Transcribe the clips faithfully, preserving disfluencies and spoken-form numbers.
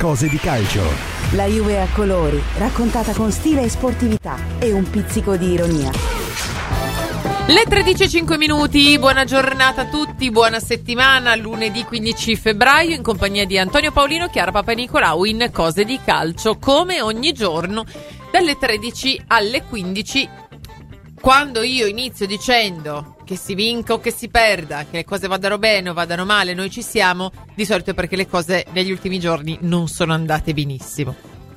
Cose di calcio. La Juve a colori, raccontata con stile e sportività e un pizzico di ironia. Le tredici e cinque minuti, buona giornata a tutti, buona settimana, lunedì quindici febbraio in compagnia di Antonio Paolino, Chiara Papanicolau in Cose di calcio, come ogni giorno dalle tredici alle quindici, quando io inizio dicendo che si vinca o che si perda, che le cose vadano bene o vadano male, noi ci siamo, di solito è perché le cose negli ultimi giorni non sono andate benissimo.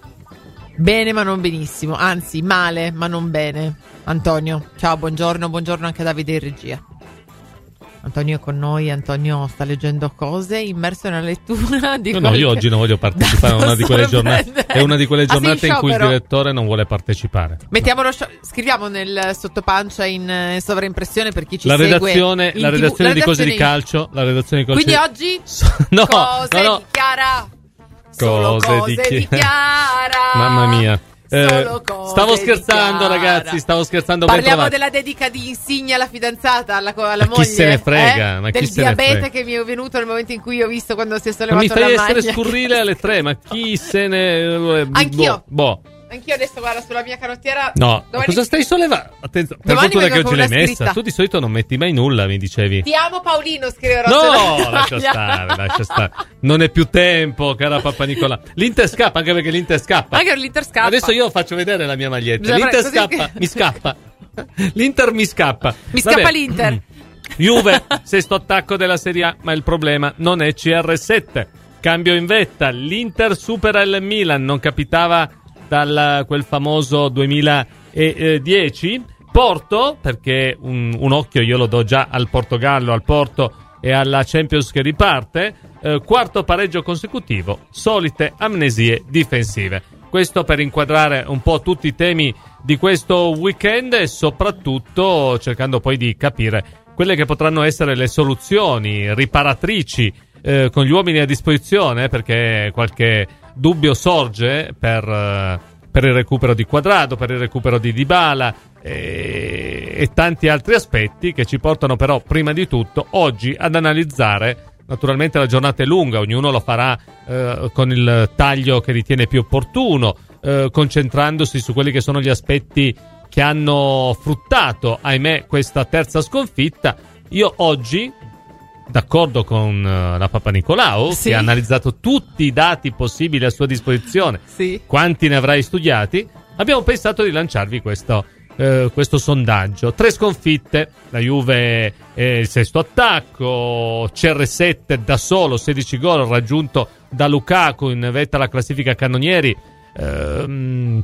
Bene ma non benissimo, anzi male ma non bene. Antonio, ciao, buongiorno, buongiorno anche a Davide in regia. Antonio è con noi, Antonio sta leggendo cose, immerso nella lettura di No, no, io oggi non voglio partecipare a una di quelle giornate. È una di quelle giornate in cui il direttore non vuole partecipare. Mettiamolo, scriviamo nel sottopancia in, in sovraimpressione per chi ci la segue. Redazione, la redazione di Cose di calcio, la redazione di Cose. Quindi oggi no, cose no, no. di Chiara. Cose, cose di, chi... di Chiara. Mamma mia. Eh, stavo scherzando, Chiara. ragazzi, stavo scherzando. Parliamo della dedica di Insigne alla fidanzata, alla, alla ma moglie. Chi se ne frega? Eh? Ma Del chi se ne diabete frega? che mi è venuto nel momento in cui ho visto quando si è sollevato ma mi la fai maglia. essere scurrile alle tre, ma chi se ne... Anch'io. Boh. Anch'io adesso guarda sulla mia canottiera. No, domani... cosa stai sollevando? Attenzione, per Domani fortuna che oggi l'hai messa. scritta. Tu di solito non metti mai nulla, mi dicevi. Ti amo Paolino, scriverò. No, lascia stare, lascia stare. Non è più tempo, cara Papà Nicola. L'Inter scappa, anche perché l'Inter scappa. Anche l'Inter scappa. Adesso io faccio vedere la mia maglietta. Bisogna L'Inter fare- scappa, mi scappa. L'Inter mi scappa. Mi Vabbè. scappa l'Inter. Juve, sesto attacco della Serie A, ma il problema non è C R sette. Cambio in vetta, l'Inter supera il Milan, non capitava dal quel famoso duemiladieci. Porto, perché un, un occhio io lo do già al Portogallo, al Porto e alla Champions che riparte. Eh, quarto pareggio consecutivo, solite amnesie difensive. Questo per inquadrare un po' tutti i temi di questo weekend e soprattutto cercando poi di capire quelle che potranno essere le soluzioni riparatrici eh, con gli uomini a disposizione, perché qualche dubbio sorge per, eh, per il recupero di Quadrado, per il recupero di Dybala e, e tanti altri aspetti che ci portano però prima di tutto oggi ad analizzare. Naturalmente la giornata è lunga, ognuno lo farà eh, con il taglio che ritiene più opportuno, eh, concentrandosi su quelli che sono gli aspetti che hanno fruttato, ahimè, questa terza sconfitta. Io oggi, d'accordo con uh, la Papà Nicolau, sì, che ha analizzato tutti i dati possibili a sua disposizione, sì, quanti ne avrai studiati, abbiamo pensato di lanciarvi questo, uh, questo sondaggio. Tre sconfitte, la Juve è il sesto attacco, C R sette da solo, sedici gol, raggiunto da Lukaku in vetta alla classifica cannonieri, uh,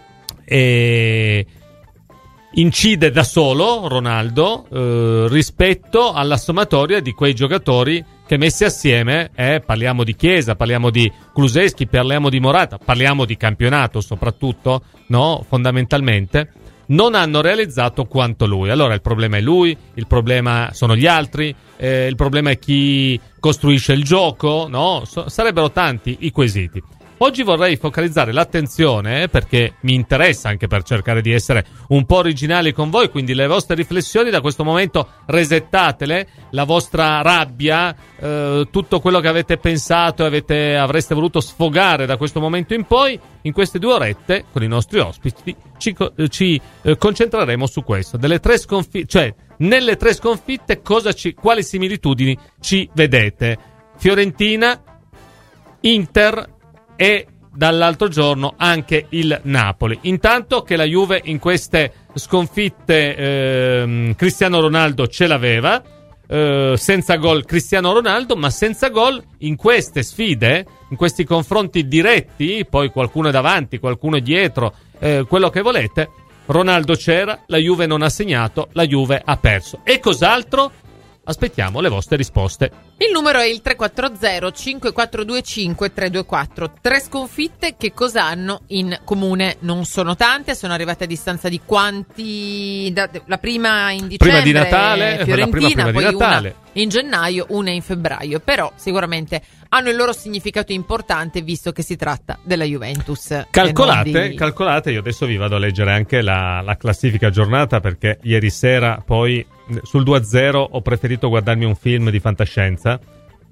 e... incide da solo Ronaldo eh, rispetto alla sommatoria di quei giocatori che messi assieme, eh, parliamo di Chiesa, parliamo di Kulusevski, parliamo di Morata, parliamo di campionato soprattutto, no? Fondamentalmente non hanno realizzato quanto lui. Allora il problema è lui, il problema sono gli altri, eh, il problema è chi costruisce il gioco, no? So- sarebbero tanti i quesiti. Oggi vorrei focalizzare l'attenzione, perché mi interessa anche per cercare di essere un po' originali con voi, quindi le vostre riflessioni da questo momento resettatele, la vostra rabbia, eh, tutto quello che avete pensato e avete, avreste voluto sfogare da questo momento in poi, in queste due orette con i nostri ospiti ci, ci eh, concentreremo su questo, delle tre sconfitte, cioè nelle tre sconfitte cosa ci, quali similitudini ci vedete? Fiorentina, Inter e dall'altro giorno anche il Napoli. Intanto che la Juve in queste sconfitte ehm, Cristiano Ronaldo ce l'aveva, eh, senza gol Cristiano Ronaldo, ma senza gol in queste sfide, in questi confronti diretti, poi qualcuno è davanti, qualcuno è dietro, eh, quello che volete, Ronaldo c'era, la Juve non ha segnato, la Juve ha perso. E cos'altro? Aspettiamo le vostre risposte. Il numero è il tre quattro zero cinque quattro due cinque tre due quattro. Tre sconfitte che cosa hanno in comune? Non sono tante, sono arrivate a distanza di quanti? Da, la prima in dicembre, prima di Natale, Fiorentina, la prima, prima poi di Natale. Una in gennaio, una in febbraio. Però sicuramente hanno il loro significato importante, visto che si tratta della Juventus. Calcolate, di... calcolate, io adesso vi vado a leggere anche la, la classifica giornata, perché ieri sera poi sul due a zero ho preferito guardarmi un film di fantascienza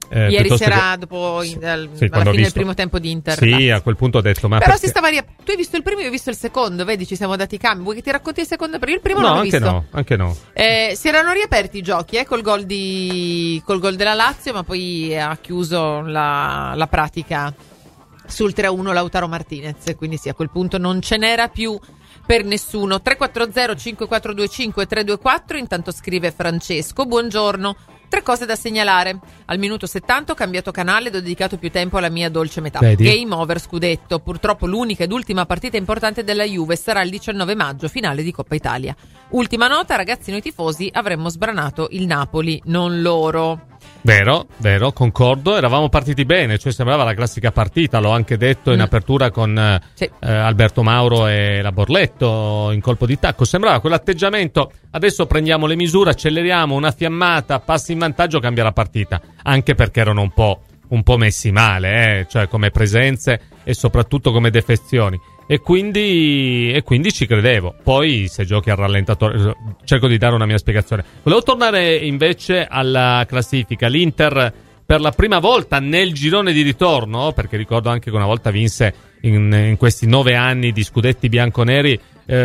Eh, Ieri sera, che... dopo in, al, sì, alla fine visto... del primo tempo di Inter. Sì, là. a quel punto ho detto, ma Però perché... si stava ria... tu hai visto il primo, io ho visto il secondo, vedi, ci siamo dati cambi. Vuoi che ti racconti il secondo? Perché il primo no, non l'ho anche visto. no, anche no. Eh, si erano riaperti i giochi, eh, col gol di col gol della Lazio, ma poi ha chiuso la, la pratica sul tre a uno Lautaro Martinez, quindi sì, a quel punto non ce n'era più per nessuno. Tre quattro zero cinque quattro due cinque tre due quattro. Intanto scrive Francesco: buongiorno, tre cose da segnalare. Al minuto settanta ho cambiato canale ed ho dedicato più tempo alla mia dolce metà. Vedi? Game over scudetto. Purtroppo l'unica ed ultima partita importante della Juve sarà il diciannove maggio, finale di Coppa Italia. Ultima nota, ragazzi, noi tifosi avremmo sbranato il Napoli, non loro. Vero, vero, concordo, eravamo partiti bene, cioè sembrava la classica partita, l'ho anche detto in Mm. apertura con eh, Sì. eh, Alberto Mauro e la Borletto in colpo di tacco, sembrava quell'atteggiamento, adesso prendiamo le misure, acceleriamo, una fiammata, passi in vantaggio, cambia la partita, anche perché erano un po', un po' messi male, eh, cioè come presenze e soprattutto come defezioni. E quindi, e quindi ci credevo. Poi se giochi al rallentatore, cerco di dare una mia spiegazione. Volevo tornare invece alla classifica. L'Inter per la prima volta nel girone di ritorno, perché ricordo anche che una volta vinse in, in questi nove anni di scudetti bianconeri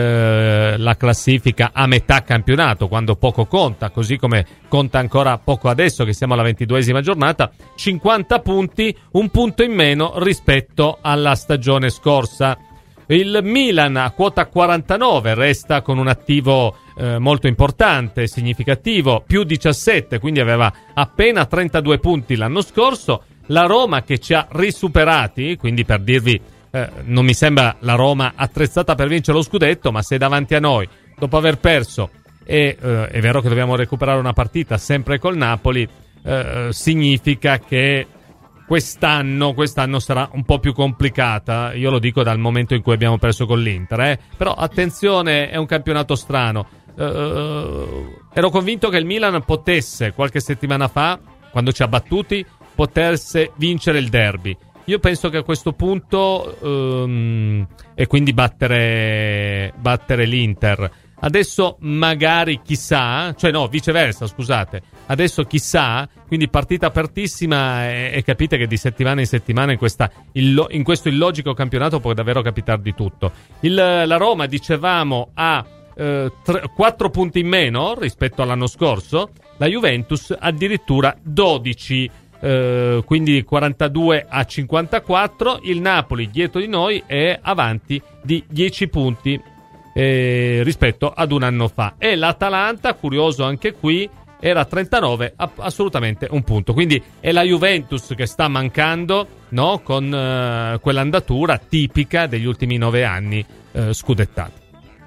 eh, la classifica a metà campionato, quando poco conta, così come conta ancora poco adesso che siamo alla ventiduesima giornata. Cinquanta punti, un punto in meno rispetto alla stagione scorsa. Il Milan a quota quarantanove resta con un attivo eh, molto importante, significativo, più diciassette, quindi aveva appena trentadue punti l'anno scorso. La Roma che ci ha risuperati, quindi per dirvi eh, non mi sembra la Roma attrezzata per vincere lo scudetto, ma se davanti a noi, dopo aver perso, e eh, è vero che dobbiamo recuperare una partita sempre col Napoli, eh, significa che Quest'anno, quest'anno sarà un po' più complicata, io lo dico dal momento in cui abbiamo perso con l'Inter, eh? Però attenzione, è un campionato strano. Uh, ero convinto che il Milan potesse, qualche settimana fa, quando ci ha battuti, potesse vincere il derby. Io penso che a questo punto, um, e quindi battere, battere l'Inter. Adesso magari chissà, cioè no, viceversa, scusate. Adesso chissà, quindi partita apertissima e, e capite che di settimana in settimana in, questa, illo, in questo illogico campionato può davvero capitare di tutto. Il, la Roma, dicevamo, ha eh, quattro punti in meno rispetto all'anno scorso, la Juventus addirittura dodici, eh, quindi quarantadue a cinquantaquattro, il Napoli dietro di noi è avanti di dieci punti. Eh, rispetto ad un anno fa, e l'Atalanta, curioso anche qui, era a trentanove, a, assolutamente un punto, quindi è la Juventus che sta mancando, no? Con eh, quell'andatura tipica degli ultimi nove anni eh, scudettati.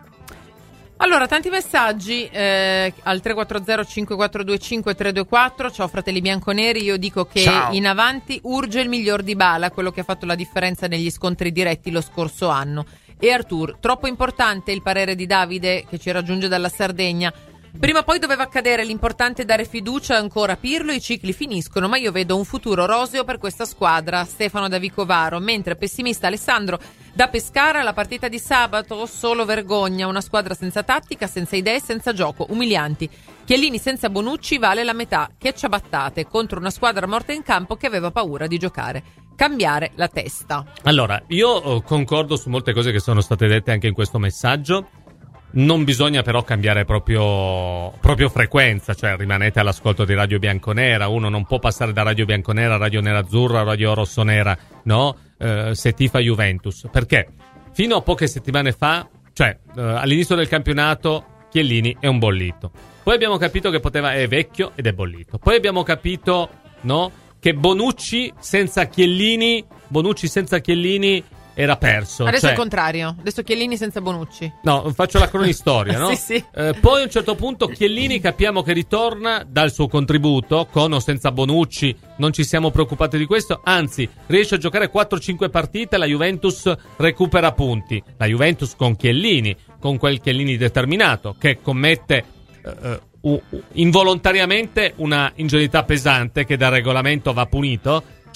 Allora, tanti messaggi eh, al tre quattro zero cinque quattro due cinque tre due quattro. Ciao fratelli bianconeri, io dico che Ciao. in avanti urge il miglior Dybala, quello che ha fatto la differenza negli scontri diretti lo scorso anno. E Artur, troppo importante il parere di Davide che ci raggiunge dalla Sardegna. Prima o poi doveva accadere, l'importante è dare fiducia ancora a Pirlo, i cicli finiscono, ma io vedo un futuro roseo per questa squadra. Stefano da Vicovaro, mentre pessimista Alessandro da Pescara, la partita di sabato solo vergogna, una squadra senza tattica, senza idee, senza gioco, umilianti. Chiellini senza Bonucci vale la metà che ciabattate contro una squadra morta in campo che aveva paura di giocare. Cambiare la testa. Allora, io concordo su molte cose che sono state dette anche in questo messaggio. Non bisogna però cambiare proprio, proprio frequenza, cioè rimanete all'ascolto di Radio Bianconera. Uno non può passare da Radio Bianconera a Radio Nerazzurra a Radio Rossonera, no? Eh, se tifa Juventus. Perché fino a poche settimane fa, cioè eh, all'inizio del campionato, Chiellini è un bollito. Poi abbiamo capito che poteva, è vecchio ed è bollito. Poi abbiamo capito, no? Che Bonucci senza Chiellini, Bonucci senza Chiellini era perso. Adesso cioè, è il contrario, adesso Chiellini senza Bonucci. No, faccio la cronistoria, no? Sì, sì. Eh, poi a un certo punto Chiellini capiamo che ritorna dal suo contributo, con o senza Bonucci, non ci siamo preoccupati di questo, anzi riesce a giocare quattro cinque partite, la Juventus recupera punti. La Juventus con Chiellini, con quel Chiellini determinato, che commette eh, uh, uh, involontariamente una ingenuità pesante che dal regolamento va punito,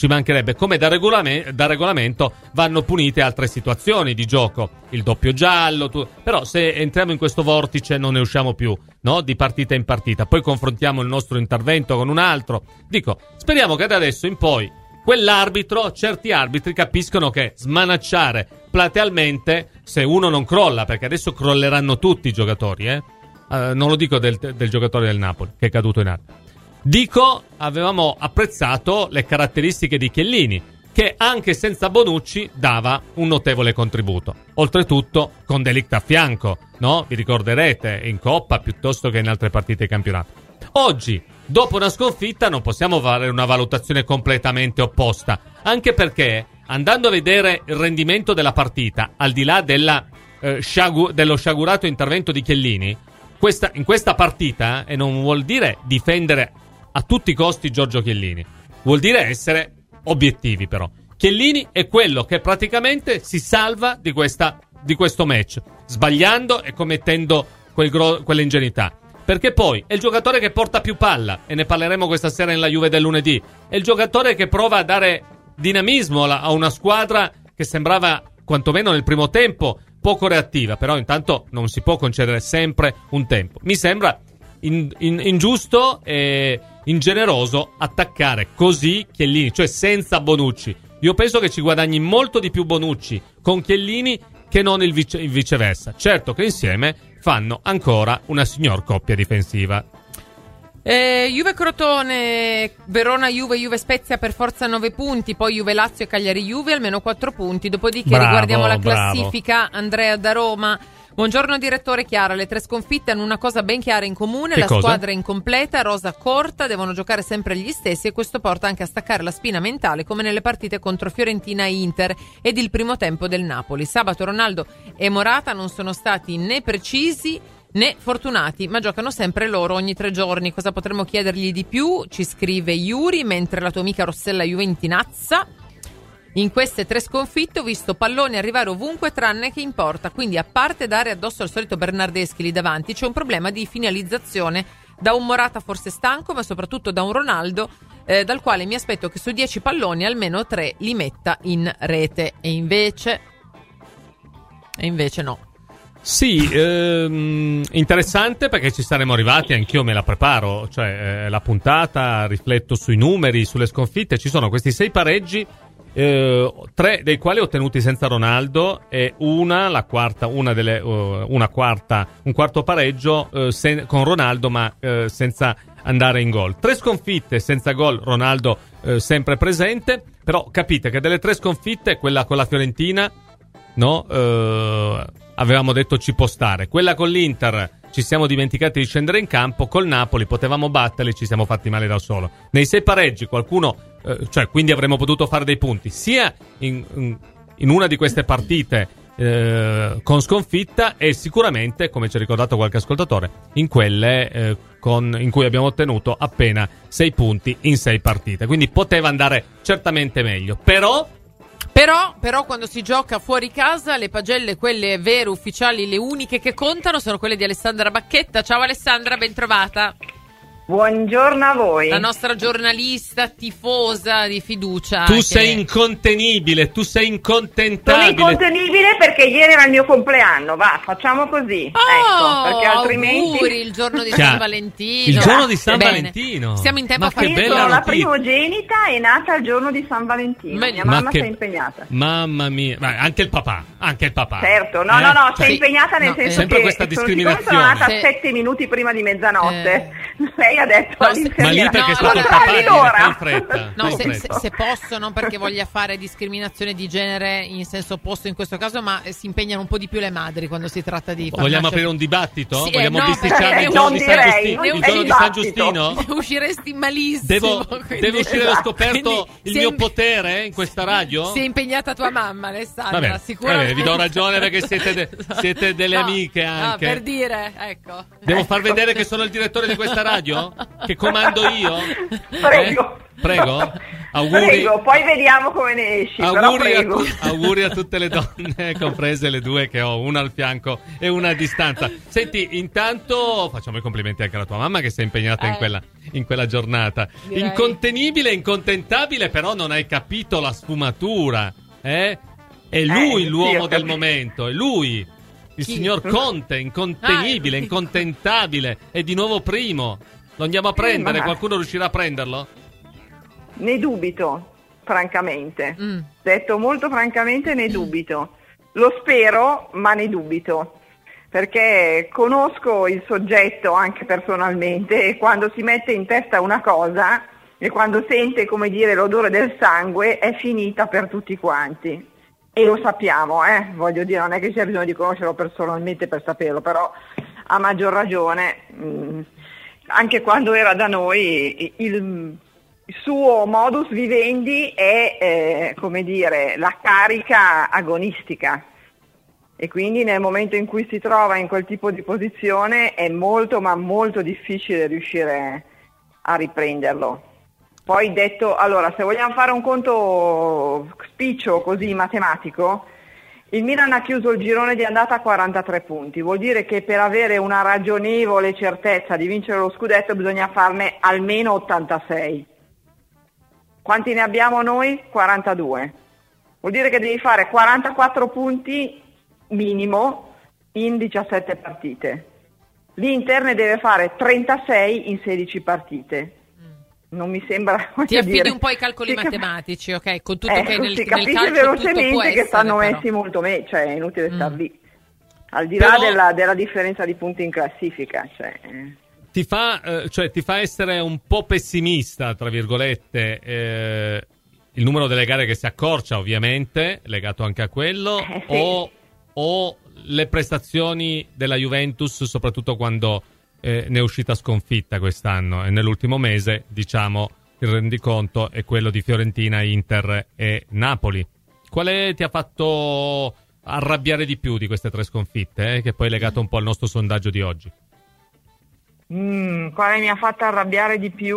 ci mancherebbe. Come da, regolame- da regolamento vanno punite altre situazioni di gioco, il doppio giallo, tu- però se entriamo in questo vortice non ne usciamo più, no? Di partita in partita, poi confrontiamo il nostro intervento con un altro. Dico, speriamo che da adesso in poi quell'arbitro, certi arbitri capiscono che smanacciare platealmente, se uno non crolla, perché adesso crolleranno tutti i giocatori, eh? Uh, non lo dico del, del giocatore del Napoli che è caduto in aria. Dico, avevamo apprezzato le caratteristiche di Chiellini, che anche senza Bonucci dava un notevole contributo. Oltretutto con De Ligt a fianco, no? Vi ricorderete, in Coppa piuttosto che in altre partite di campionato. Oggi, dopo una sconfitta, non possiamo fare una valutazione completamente opposta, anche perché, andando a vedere il rendimento della partita, al di là della, eh, sciagu- dello sciagurato intervento di Chiellini, questa, in questa partita, e non vuol dire difendere a tutti i costi Giorgio Chiellini, vuol dire essere obiettivi però. Chiellini è quello che praticamente si salva di, questa, di questo match, sbagliando e commettendo quel gro- quell'ingenuità. Perché poi è il giocatore che porta più palla, e ne parleremo questa sera nella Juve del lunedì. È il giocatore che prova a dare dinamismo a una squadra che sembrava, quantomeno nel primo tempo, poco reattiva. Però intanto non si può concedere sempre un tempo. Mi sembra in, in, ingiusto e ingeneroso attaccare così Chiellini, cioè senza Bonucci. Io penso che ci guadagni molto di più Bonucci con Chiellini che non il, vice, il viceversa. Certo che insieme fanno ancora una signor coppia difensiva. Eh, Juve Crotone, Verona Juve, Juve Spezia per forza nove punti, poi Juve Lazio e Cagliari Juve almeno quattro punti. Dopodiché bravo, riguardiamo la bravo. classifica. Andrea da Roma. Buongiorno direttore. Chiara, le tre sconfitte hanno una cosa ben chiara in comune: che la cosa? squadra è incompleta, rosa corta, devono giocare sempre gli stessi, e questo porta anche a staccare la spina mentale, come nelle partite contro Fiorentina e Inter ed il primo tempo del Napoli. Sabato Ronaldo e Morata non sono stati né precisi né fortunati, ma giocano sempre loro ogni tre giorni. Cosa potremmo chiedergli di più? Ci scrive Yuri, mentre la tua amica Rossella Juventinazza: in queste tre sconfitte ho visto palloni arrivare ovunque tranne che in porta, quindi a parte dare addosso al solito Bernardeschi lì davanti, c'è un problema di finalizzazione da un Morata forse stanco, ma soprattutto da un Ronaldo eh, dal quale mi aspetto che su dieci palloni almeno tre li metta in rete. E invece e invece no. Sì, ehm, interessante, perché ci saremo arrivati, anch'io me la preparo, cioè eh, la puntata, rifletto sui numeri, sulle sconfitte. Ci sono questi sei pareggi, eh, tre dei quali ottenuti senza Ronaldo, e una, la quarta, una delle, uh, una quarta, un quarto pareggio uh, sen- con Ronaldo, ma uh, senza andare in gol. Tre sconfitte senza gol, Ronaldo uh, sempre presente. Però capite che delle tre sconfitte, quella con la Fiorentina, no, uh, avevamo detto ci può stare. Quella con l'Inter ci siamo dimenticati di scendere in campo. Col Napoli potevamo batterli, ci siamo fatti male da solo. Nei sei pareggi qualcuno, eh, cioè quindi avremmo potuto fare dei punti sia in, in, in una di queste partite eh, con sconfitta, e sicuramente, come ci ha ricordato qualche ascoltatore, in quelle eh, con, in cui abbiamo ottenuto appena sei punti in sei partite. Quindi poteva andare certamente meglio. Però Però, però quando si gioca fuori casa, le pagelle, quelle vere, ufficiali, le uniche che contano, sono quelle di Alessandra Bacchetta. Ciao Alessandra, ben trovata. Buongiorno a voi. La nostra giornalista tifosa di fiducia. tu che... sei incontenibile, tu sei Sono incontentabile. incontenibile perché ieri era il mio compleanno. Va, facciamo così. Oh, ecco, perché altrimenti auguri, il giorno di Cioè, San Valentino. il giorno di San Bene. Valentino. Siamo in tempo Ma a fare che io bella sono la notizia. primogenita, è nata il giorno di San Valentino. Ma- Mia Ma mamma che- si è impegnata. Mamma mia, ma anche il papà, anche il papà. Certo, no, Eh? no, no, si è Sì. impegnata nel No, senso sempre che questa sono, siccome discriminazione. sono nata Sì. sette minuti prima di mezzanotte, lei ha detto No, all'infermiera, se- Ma lì perché No, è stato il allora- papà a dire, allora. fai fretta. No, fai se, se, fretta. se posso, non perché voglia fare discriminazione di genere in senso opposto in questo caso, ma eh, si impegnano un po' di più le madri quando si tratta di far Vogliamo nascere- aprire un dibattito? Sì, eh, Vogliamo no, bisticciare perché il non giorno di San direi, Giustino? non Il è giorno di San dibattito. Giustino? Usciresti malissimo. Devo, quindi- devo uscire allo scoperto Quindi il si è mio im- potere in questa radio? Si è impegnata tua mamma, Alessandra. Vabbè, sicuramente. vabbè, vi do ragione perché siete, de- siete delle No, amiche no, anche. per dire, ecco. Devo Ecco. far vedere che sono il direttore di questa radio? Che comando io? Prego. Eh? Prego? Auguri. Prego, poi vediamo come ne esci. Auguri, Però prego. a, auguri a tutte le donne, comprese le due che ho, una al fianco e una a distanza. Senti, intanto facciamo i complimenti anche alla tua mamma che si è impegnata eh. in, quella, in quella giornata. Direi. Incontenibile, incontentabile, però non hai capito la sfumatura. Eh? È lui Eh, l'uomo sì, del ho momento, è lui. Il Chi? signor Conte, incontenibile, Ah, io- incontentabile, è di nuovo primo. Lo andiamo a prendere, ma- qualcuno riuscirà a prenderlo? Ne dubito, francamente. Mm. Detto molto francamente, ne dubito. Lo spero, ma ne dubito. Perché conosco il soggetto anche personalmente e quando si mette in testa una cosa e quando sente, come dire, l'odore del sangue è finita per tutti quanti. E lo sappiamo, eh? Voglio dire, non è che c'è bisogno di conoscerlo personalmente per saperlo, però a maggior ragione, mh, anche quando era da noi, il, il suo modus vivendi è, eh, come dire, la carica agonistica. E quindi nel momento in cui si trova in quel tipo di posizione è molto ma molto difficile riuscire a riprenderlo. Poi detto, allora, se vogliamo fare un conto spiccio così matematico, il Milan ha chiuso il girone di andata a quarantatré punti, vuol dire che per avere una ragionevole certezza di vincere lo scudetto bisogna farne almeno ottantasei. Quanti ne abbiamo noi? quarantadue. Vuol dire che devi fare quarantaquattro punti minimo in diciassette partite. L'Inter ne deve fare trentasei in sedici partite. Non mi sembra. Ti affidi dire, un po' ai calcoli si cap- matematici, ok? Con tutto ecco, che nel, si nel capisce calcio tutto può velocemente essere, che stanno però. messi molto meglio, cioè è inutile star Mm. lì. Al di Però- là della, della differenza di punti in classifica, cioè. eh. Ti fa, eh, cioè, ti fa essere un po' pessimista, tra virgolette, eh, il numero delle gare che si accorcia, ovviamente, legato anche a quello, Eh, sì. o, o le prestazioni della Juventus, soprattutto quando eh, ne è uscita sconfitta quest'anno. E nell'ultimo mese, diciamo, il rendiconto è quello di Fiorentina, Inter e Napoli. Quale ti ha fatto arrabbiare di più di queste tre sconfitte, eh, che poi è legato un po' al nostro sondaggio di oggi? Mm, quale mi ha fatto arrabbiare di più?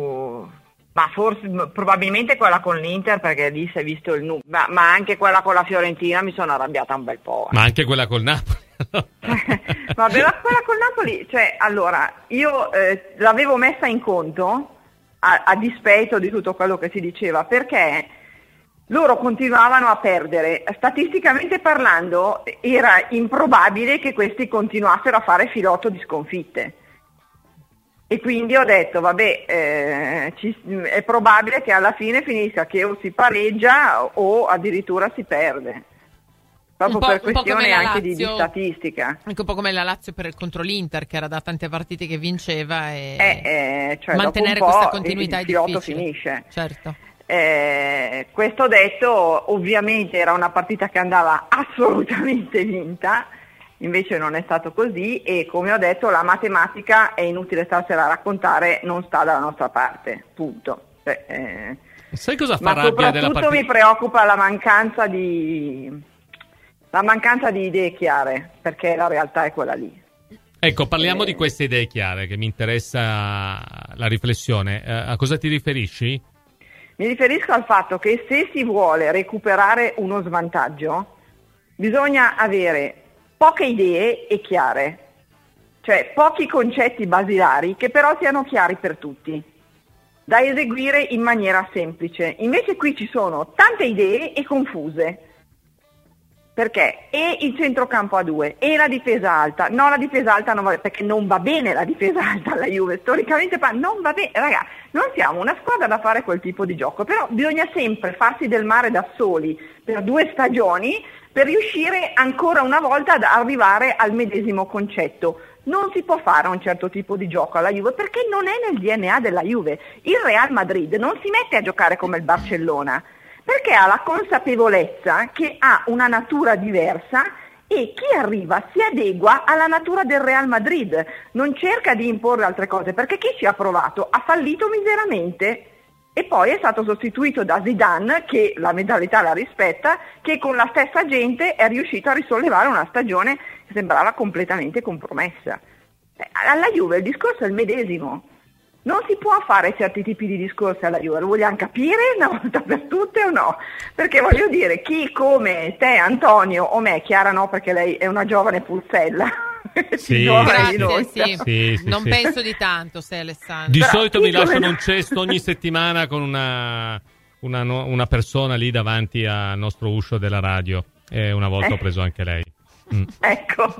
Ma forse, m- probabilmente quella con l'Inter, perché lì si è visto il numero, ma, ma anche quella con la Fiorentina mi sono arrabbiata un bel po'. eh. Ma anche quella col Napoli. Vabbè, la quella col Napoli, cioè, allora, io eh, l'avevo messa in conto a, a dispetto di tutto quello che si diceva, perché loro continuavano a perdere. Statisticamente parlando, era improbabile che questi continuassero a fare filotto di sconfitte. E quindi ho detto, vabbè, eh, ci- è probabile che alla fine finisca che o si pareggia o addirittura si perde. Proprio Un po'- per un po' come questione la anche di, di Lazio. statistica. Anche un po' come la Lazio per, contro l'Inter, che era da tante partite che vinceva e Eh, eh, cioè mantenere dopo un po' questa continuità il è filotto difficile. finisce. Certo. Eh, questo detto, ovviamente era una partita che andava assolutamente vinta, invece non è stato così e come ho detto la matematica, è inutile starsela a raccontare, non sta dalla nostra parte, punto. Cioè, eh, Sai cosa fa ma rabbia della soprattutto mi partita? preoccupa la mancanza di la mancanza di idee chiare, perché la realtà è quella lì. Ecco, parliamo Eh. di queste idee chiare, che mi interessa la riflessione. Eh, a cosa ti riferisci? Mi riferisco al fatto che se si vuole recuperare uno svantaggio, bisogna avere poche idee e chiare, cioè pochi concetti basilari che però siano chiari per tutti, da eseguire in maniera semplice. Invece qui ci sono tante idee e confuse. Perché e il centrocampo a due e la difesa alta, no, la difesa alta non va bene, perché non va bene la difesa alta alla Juve, storicamente pa- non va bene, raga, non siamo una squadra da fare quel tipo di gioco, però bisogna sempre farsi del mare da soli per due stagioni per riuscire ancora una volta ad arrivare al medesimo concetto. Non si può fare un certo tipo di gioco alla Juve perché non è nel D N A della Juve. Il Real Madrid non si mette a giocare come il Barcellona, perché ha la consapevolezza che ha una natura diversa e chi arriva si adegua alla natura del Real Madrid, non cerca di imporre altre cose, perché chi ci ha provato ha fallito miseramente e poi è stato sostituito da Zidane, che la mentalità la rispetta, che con la stessa gente è riuscito a risollevare una stagione che sembrava completamente compromessa. Alla Juve il discorso è il medesimo. Non si può fare certi tipi di discorsi alla Juve, lo vogliamo capire una volta per tutte o no? Perché voglio dire, chi come te, Antonio, o me, Chiara no, perché lei è una giovane pulzella. Sì, grazie, di noi. sì. Sì, sì, non sì. penso di tanto, sei Alessandro. Di Però, solito mi lasciano no? un cesto ogni settimana con una, una, una persona lì davanti al nostro uscio della radio, e una volta Eh. ho preso anche lei. Mm. Ecco,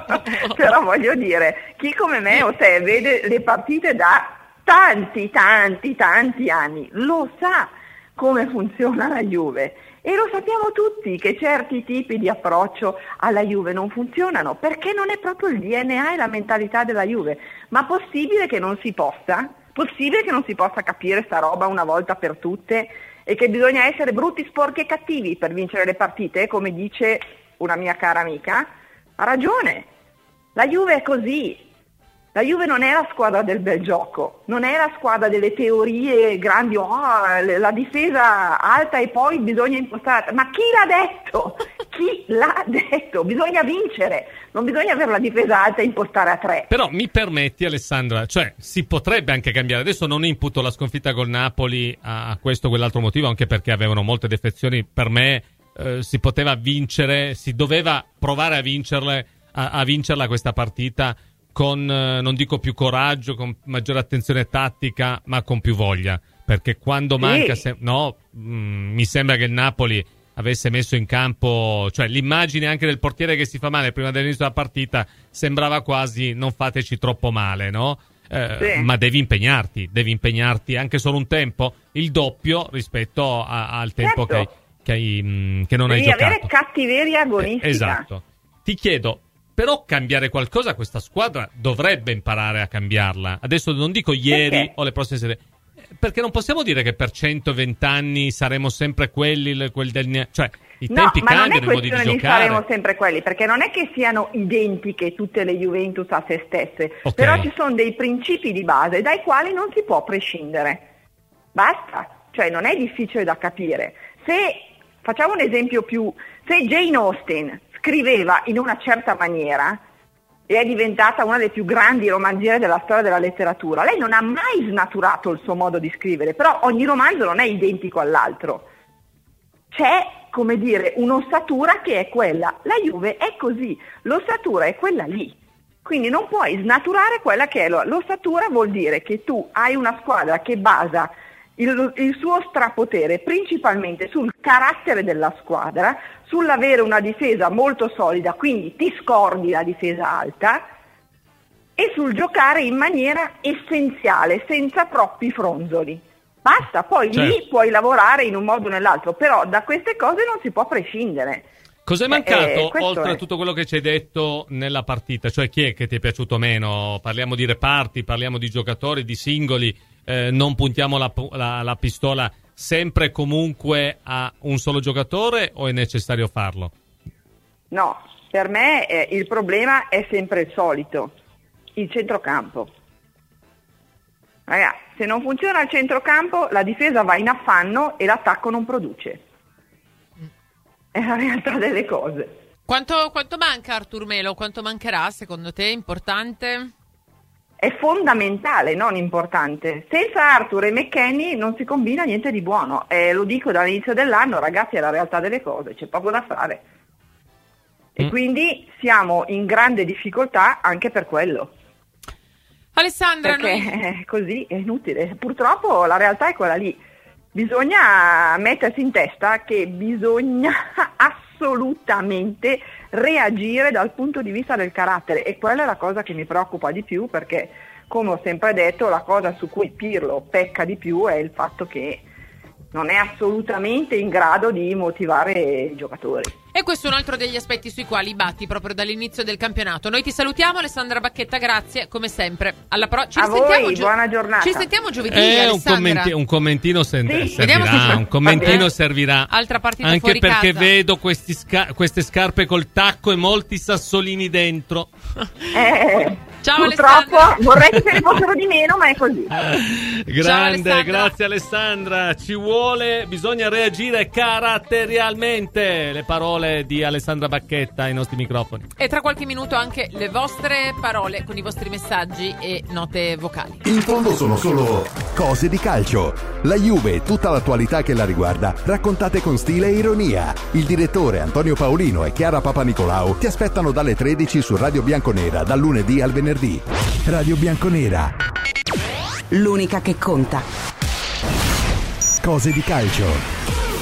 però voglio dire, chi come me o te vede le partite da tanti, tanti, tanti anni, lo sa come funziona la Juve e lo sappiamo tutti che certi tipi di approccio alla Juve non funzionano perché non è proprio il D N A e la mentalità della Juve. Ma possibile che non si possa? Possibile che non si possa capire sta roba una volta per tutte e che bisogna essere brutti, sporchi e cattivi per vincere le partite, come dice una mia cara amica? Ha ragione, la Juve è così. La Juve non è la squadra del bel gioco, non è la squadra delle teorie grandi, oh, la difesa alta e poi bisogna impostare. Ma chi l'ha detto? Chi l'ha detto? Bisogna vincere, non bisogna avere la difesa alta e impostare a tre. Però mi permetti, Alessandra, cioè si potrebbe anche cambiare. Adesso non imputo la sconfitta col Napoli a questo o quell'altro motivo, anche perché avevano molte defezioni. Per me eh, si poteva vincere, si doveva provare a vincerle, a, a vincerla questa partita con, eh, non dico più coraggio, con maggiore attenzione tattica, ma con più voglia, perché quando Sì. manca se- no, mh, mi sembra che il Napoli avesse messo in campo, cioè l'immagine anche del portiere che si fa male prima dell'inizio della partita sembrava quasi non fateci troppo male, no? Eh, Sì. Ma devi impegnarti, devi impegnarti anche solo un tempo, il doppio rispetto a- al tempo Certo. che hai, che, hai, mh, che non Devi hai giocato. avere cattiveria agonistica. Eh, esatto. Ti chiedo, però cambiare qualcosa questa squadra dovrebbe imparare a cambiarla. Adesso non dico ieri Perché? o le prossime sere, perché non possiamo dire che per centoventi anni saremo sempre quelli, le- quelli del, cioè i No, tempi ma non è cambiano, i modi di questione di giocare. saremo sempre quelli, perché non è che siano identiche tutte le Juventus a se stesse, Ok. però ci sono dei principi di base dai quali non si può prescindere. Basta, cioè non è difficile da capire. Se, facciamo un esempio più, se Jane Austen scriveva in una certa maniera e è diventata una delle più grandi romanziere della storia della letteratura, lei non ha mai snaturato il suo modo di scrivere, però ogni romanzo non è identico all'altro. C'è, come dire, un'ossatura che è quella. La Juve è così, l'ossatura è quella lì. Quindi non puoi snaturare quella che è l'ossatura, vuol dire che tu hai una squadra che basa il, il suo strapotere principalmente sul carattere della squadra, sull'avere una difesa molto solida, quindi ti scordi la difesa alta, e sul giocare in maniera essenziale, senza troppi fronzoli. Basta, poi Certo. lì puoi lavorare in un modo o nell'altro, però da queste cose non si può prescindere. Cos'è Eh, mancato, eh, questo oltre a è. tutto quello che ci hai detto nella partita? Cioè chi è che ti è piaciuto meno? Parliamo di reparti, parliamo di giocatori, di singoli, eh, non puntiamo la, la, la pistola sempre e comunque a un solo giocatore o è necessario farlo? No, per me eh, il problema è sempre il solito, il centrocampo. Ragazzi, se non funziona il centrocampo, la difesa va in affanno e l'attacco non produce. È la realtà delle cose. Quanto, quanto manca Artur Melo? Quanto mancherà secondo te? Importante? È fondamentale, non importante. Senza Arthur e McKennie non si combina niente di buono. Eh, lo dico dall'inizio dell'anno, ragazzi, è la realtà delle cose, c'è poco da fare. E Mm. quindi siamo in grande difficoltà anche per quello. Alessandra, Perché noi... è così, è inutile. Purtroppo la realtà è quella lì. Bisogna mettersi in testa che bisogna assolutamente reagire dal punto di vista del carattere, e quella è la cosa che mi preoccupa di più, perché come ho sempre detto la cosa su cui Pirlo pecca di più è il fatto che non è assolutamente in grado di motivare i giocatori. E questo è un altro degli aspetti sui quali batti proprio dall'inizio del campionato. Noi ti salutiamo, Alessandra Bacchetta, grazie come sempre. Alla pro- ci A risentiamo voi, gio- buona giornata. Ci sentiamo giovedì, Eh, un, Alessandra. commenti- un commentino sen- Sì. Vediamo se servirà, c'è- un commentino Va bene. servirà. Altra partita Anche fuori perché casa. vedo questi sca- queste scarpe col tacco e molti sassolini dentro. Eh, Ciao, purtroppo Alessandra. vorrei che se ne fossero di meno, ma è così. Grande, Alessandra. grazie Alessandra, ci vuole vuole, bisogna reagire caratterialmente. Le parole di Alessandra Bacchetta ai nostri microfoni. E tra qualche minuto anche le vostre parole con i vostri messaggi e note vocali. In fondo sono solo cose di calcio. La Juve e tutta l'attualità che la riguarda, raccontate con stile e ironia. Il direttore Antonio Paolino e Chiara Papanicolau ti aspettano dalle tredici su Radio Bianconera, dal lunedì al venerdì. Radio Bianconera, l'unica che conta. Cose di calcio.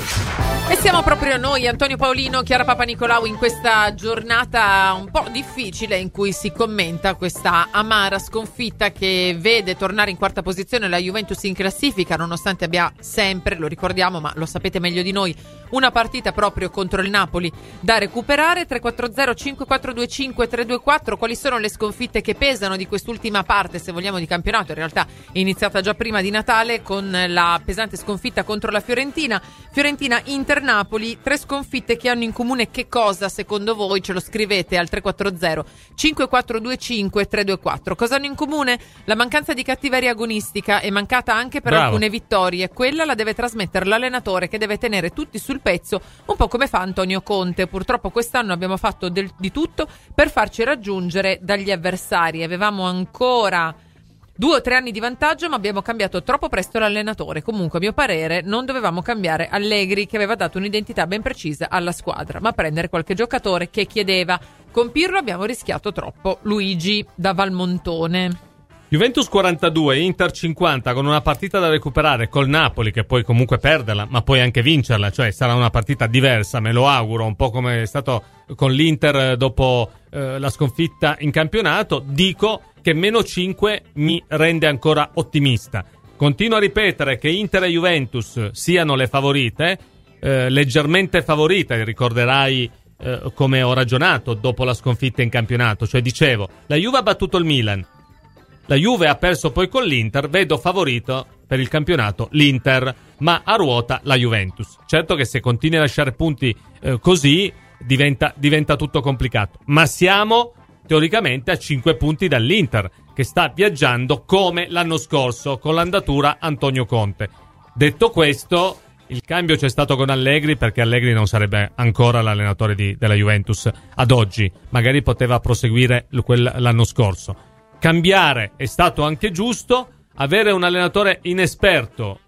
E siamo proprio noi, Antonio Paolino, Chiara Papanicolau, in questa giornata un po' difficile in cui si commenta questa amara sconfitta che vede tornare in quarta posizione la Juventus in classifica, nonostante abbia sempre, lo ricordiamo ma lo sapete meglio di noi, una partita proprio contro il Napoli da recuperare. Tre quattro zero cinque quattro due cinque tre due quattro. Quali sono le sconfitte che pesano di quest'ultima parte, se vogliamo, di campionato? In realtà è iniziata già prima di Natale con la pesante sconfitta contro la Fiorentina. Fiorentina Inter Napoli, tre sconfitte che hanno in comune che cosa secondo voi? Ce lo scrivete al tre quattro zero cinque quattro due cinque tre due quattro. Cosa hanno in comune? La mancanza di cattiveria agonistica è mancata anche per Bravo. alcune vittorie. Quella la deve trasmettere l'allenatore, che deve tenere tutti sul pezzo, un po' come fa Antonio Conte. Purtroppo quest'anno abbiamo fatto del, di tutto per farci raggiungere dagli avversari. Avevamo ancora due o tre anni di vantaggio, ma abbiamo cambiato troppo presto l'allenatore. Comunque, a mio parere, non dovevamo cambiare Allegri, che aveva dato un'identità ben precisa alla squadra, ma prendere qualche giocatore che chiedeva. Con Pirlo abbiamo rischiato troppo. Luigi da Valmontone. Juventus quarantadue, Inter cinquanta, con una partita da recuperare col Napoli, che puoi comunque perderla, ma puoi anche vincerla, cioè sarà una partita diversa, me lo auguro, un po' come è stato con l'Inter dopo eh, la sconfitta in campionato. Dico che meno cinque mi rende ancora ottimista. Continuo a ripetere che Inter e Juventus siano le favorite, eh, leggermente favorite, ricorderai eh, come ho ragionato dopo la sconfitta in campionato, cioè dicevo, la Juve ha battuto il Milan, la Juve ha perso poi con l'Inter, vedo favorito per il campionato l'Inter, ma a ruota la Juventus. Certo che se continui a lasciare punti eh, così diventa, diventa tutto complicato, ma siamo teoricamente a cinque punti dall'Inter, che sta viaggiando come l'anno scorso con l'andatura Antonio Conte. Detto questo, il cambio c'è stato con Allegri, perché Allegri non sarebbe ancora l'allenatore di, della Juventus ad oggi, magari poteva proseguire quel, l'anno scorso. Cambiare è stato anche giusto, avere un allenatore inesperto,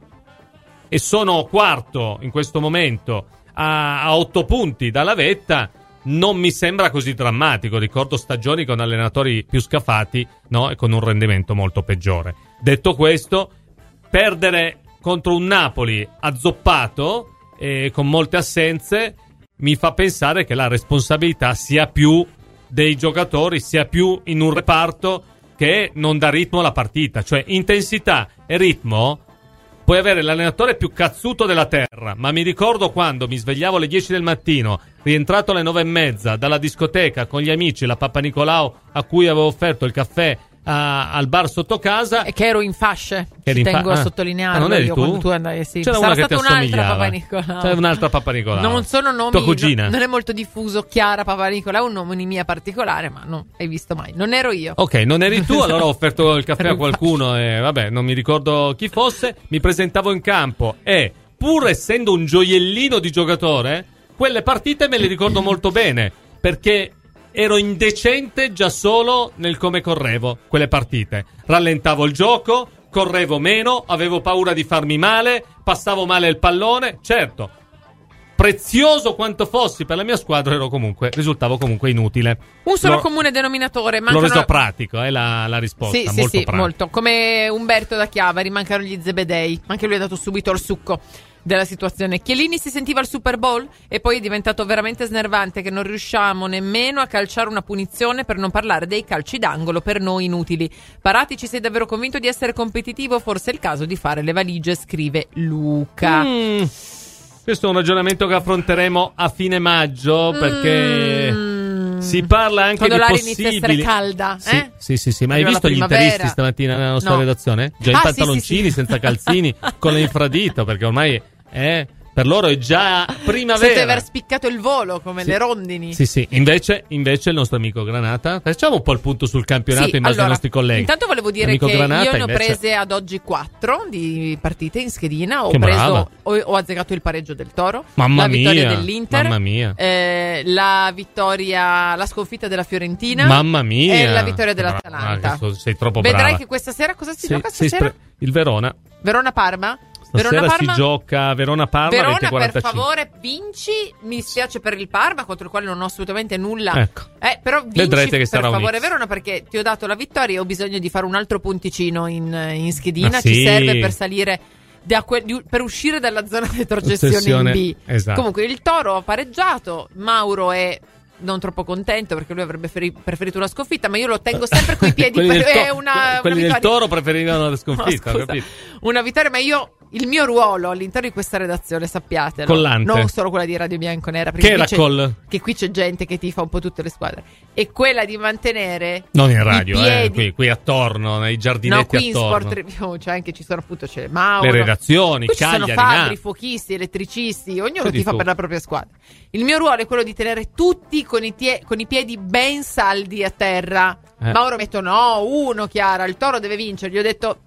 e sono quarto in questo momento a, a otto punti dalla vetta, non mi sembra così drammatico. Ricordo stagioni con allenatori più scafati, no? E con un rendimento molto peggiore. Detto questo, perdere contro un Napoli azzoppato e con molte assenze mi fa pensare che la responsabilità sia più dei giocatori, sia più in un reparto che non dà ritmo alla partita. Cioè, intensità e ritmo puoi avere l'allenatore più cazzuto della terra, ma mi ricordo quando mi svegliavo alle dieci del mattino, rientrato alle nove e mezza dalla discoteca con gli amici, la Papanicolau a cui avevo offerto il caffè a, al bar sotto casa, e che ero in fasce, che ci in fa- tengo ah. a sottolinearlo. Ah, non eri io tu? quando tu andai, sì. C'era Sarà una che stata ti un'altra assomigliava. Papanicolau. C'era un'altra Papanicolau. Non sono nomi, tua cugina. no, non è molto diffuso. Chiara Papanicolau, un nome mia particolare, ma non hai visto mai. Non ero io. Ok, non eri tu, allora ho offerto il caffè a qualcuno e vabbè, non mi ricordo chi fosse. Mi presentavo in campo e, pur essendo un gioiellino di giocatore, quelle partite me le ricordo molto bene, perché ero indecente già solo nel come correvo quelle partite. Rallentavo il gioco, correvo meno, avevo paura di farmi male, passavo male il pallone. Certo, prezioso quanto fossi per la mia squadra, ero comunque, risultavo comunque inutile. Un solo L'ho, comune denominatore. L'ho Mancano... reso pratico, è la, la risposta. Sì, molto sì, sì, pratica. molto. Come Umberto da Chiavari, mancano gli Zebedei. Anche lui ha dato subito il succo della situazione. Chiellini si sentiva al Super Bowl e poi è diventato veramente snervante che non riusciamo nemmeno a calciare una punizione, per non parlare dei calci d'angolo per noi inutili. Paratici, sei davvero convinto di essere competitivo? Forse è il caso di fare le valigie, scrive Luca. Mm, questo è un ragionamento che affronteremo a fine maggio, perché mm. si parla anche quando di l'aria possibili... inizia a essere calda, sì, eh? sì, sì, sì. Ma hai Arriva visto la gli primavera. interisti stamattina nella nostra No. redazione? Già in Ah, pantaloncini, sì, sì, sì. senza calzini, con le infradito, perché ormai è... Per loro è già primavera. Sente aver spiccato il volo come Sì. le rondini. Sì, sì. Invece, invece il nostro amico Granata. Facciamo un po' il punto sul campionato Sì, in base allora, ai nostri colleghi. Intanto volevo dire L'amico che Granata, io ne ho invece... prese ad oggi quattro di partite in schedina. Ho Che preso, brava. ho, ho azzeccato il pareggio del Toro, Mamma la vittoria mia, dell'Inter, mamma mia. eh, la vittoria, la sconfitta della Fiorentina, Mamma mia. e la vittoria Che brava. dell'Atalanta. Ah, che so- sei troppo Vedrai brava. che questa sera cosa si Sì, gioca sei stasera? spre- il Verona. Verona-Parma? Stasera Verona-Parma? si gioca Verona-Parma Verona, venti e per quarantacinque. favore, vinci. Mi spiace per il Parma, contro il quale non ho assolutamente nulla. Ecco. Eh, però vinci, Vedrete che per sarà un favore, X. Verona, perché ti ho dato la vittoria e ho bisogno di fare un altro punticino in, in schedina. Ma Ci sì. serve per salire da que- di- per uscire dalla zona di retrocessione Retrocessione, in B. esatto. Comunque il Toro ha pareggiato. Mauro è non troppo contento perché lui avrebbe feri- preferito una sconfitta, ma io lo tengo sempre coi piedi. quelli per- del, to- è una, quelli una del vittoria. Toro preferivano la sconfitta, No, ho scusa. capito? Una vittoria, ma io il mio ruolo all'interno di questa redazione, sappiatelo, Collante. non solo quella di Radio Bianconera, perché Che qui era c'è, col? che qui c'è gente che tifa un po' tutte le squadre, è quella di mantenere Non in radio, i eh, piedi. qui, qui attorno, nei No, giardinetti qui in attorno. Sport Review, cioè anche ci sono appunto c'è Mauro, Le redazioni, qui ci sono Cagliari, fabbri, Napoli. fuochisti, elettricisti, ognuno C'è di tifa tutto. per la propria squadra. Il mio ruolo è quello di tenere tutti con i, tie- con i piedi ben saldi a terra. Eh. Mauro mi ha detto no, uno Chiara, il Toro deve vincere. Gli ho detto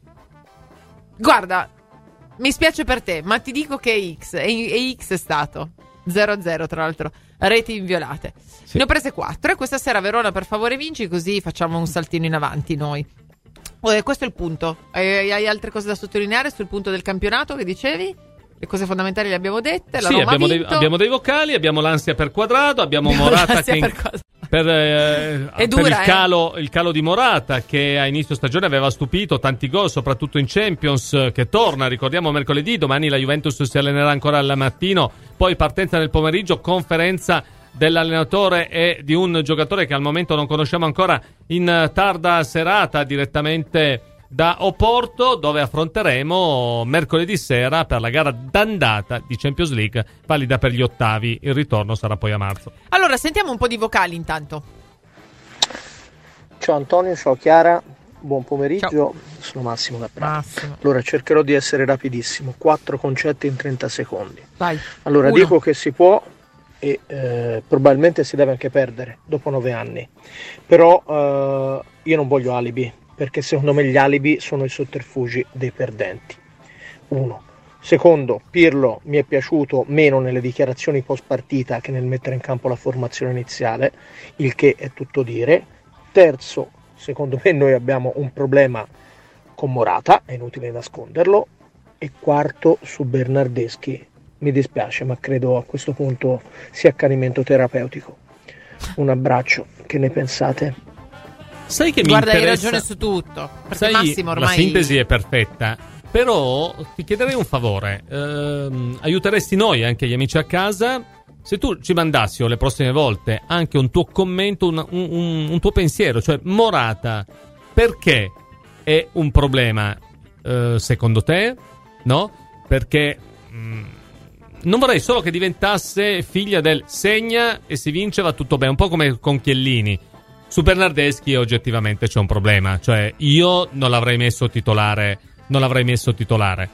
guarda, mi spiace per te, ma ti dico che è X, e, e X è stato zero a zero, tra l'altro, reti inviolate. Sì. Ne ho prese quattro e questa sera Verona, per favore, vinci, così facciamo un saltino in avanti noi. Eh, questo è il punto. Eh, hai altre cose da sottolineare sul punto del campionato che dicevi? Le cose fondamentali le abbiamo dette, la Sì, Roma ha abbiamo dei, vinto. abbiamo dei vocali, abbiamo l'ansia per Quadrado, abbiamo Morata L'ansia che... per cosa? Per, eh, È per dura, il, eh. calo, il calo di Morata, che a inizio stagione aveva stupito, tanti gol soprattutto in Champions, che torna, ricordiamo, mercoledì. Domani la Juventus si allenerà ancora al mattino, poi partenza nel pomeriggio, conferenza dell'allenatore e di un giocatore che al momento non conosciamo ancora, in tarda serata direttamente da Oporto, dove affronteremo mercoledì sera per la gara d'andata di Champions League, valida per gli ottavi. Il ritorno sarà poi a marzo. Allora, sentiamo un po' di vocali intanto. Ciao Antonio, ciao Chiara, buon pomeriggio, Ciao. sono Massimo da Prato. Massimo, Allora cercherò di essere rapidissimo, quattro concetti in trenta secondi. vai. Allora Uno. dico che si può e eh, probabilmente si deve anche perdere dopo nove anni, però eh, io non voglio alibi, perché secondo me gli alibi sono i sotterfugi dei perdenti. Uno. Secondo, Pirlo mi è piaciuto meno nelle dichiarazioni post partita che nel mettere in campo la formazione iniziale, il che è tutto dire. Terzo, secondo me noi abbiamo un problema con Morata, è inutile nasconderlo. E quarto, su Bernardeschi, mi dispiace, ma credo a questo punto sia accanimento terapeutico. Un abbraccio, che ne pensate? Sai che mi Guarda, hai interessa... ragione su tutto. Perché Sai, Massimo ormai la sintesi è perfetta. Però ti chiederei un favore. Ehm, aiuteresti noi, anche gli amici a casa, se tu ci mandassi o le prossime volte anche un tuo commento, un, un, un tuo pensiero. Cioè, Morata, perché è un problema eh, secondo te? No? Perché mh, non vorrei solo che diventasse figlia del segna e si vince, va tutto bene. Un po' come con Chiellini. Su Bernardeschi oggettivamente c'è un problema. Cioè, io non l'avrei messo titolare... non l'avrei messo titolare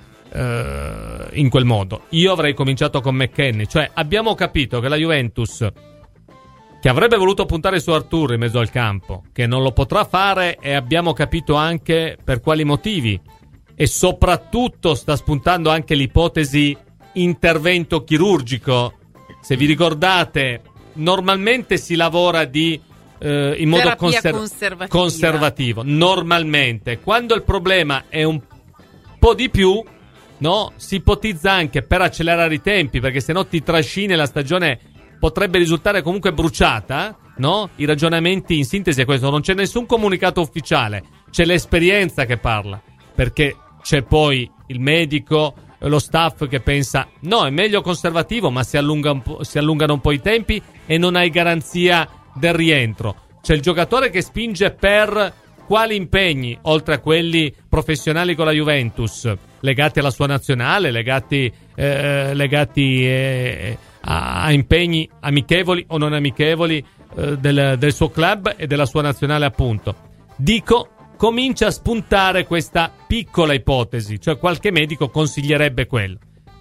uh, in quel modo. Io avrei cominciato con McKennie. Cioè, abbiamo capito che la Juventus, che avrebbe voluto puntare su Arthur in mezzo al campo, che non lo potrà fare, e abbiamo capito anche per quali motivi, e soprattutto sta spuntando anche l'ipotesi intervento chirurgico. Se vi ricordate, normalmente si lavora di uh, in modo Terapia conser- conservativa. conservativo, normalmente. Quando il problema è un po' di più, no, si ipotizza anche per accelerare i tempi, perché se no ti trascini, la stagione potrebbe risultare comunque bruciata, no? I ragionamenti in sintesi è questo, non c'è nessun comunicato ufficiale, c'è l'esperienza che parla, perché c'è poi il medico, lo staff che pensa no, è meglio conservativo, ma si, allunga un po', si allungano un po' i tempi e non hai garanzia del rientro. C'è il giocatore che spinge per quali impegni, oltre a quelli professionali con la Juventus, legati alla sua nazionale, legati, eh, legati eh, a, a impegni amichevoli o non amichevoli eh, del, del suo club e della sua nazionale, appunto. Dico, comincia a spuntare questa piccola ipotesi, cioè qualche medico consiglierebbe quello.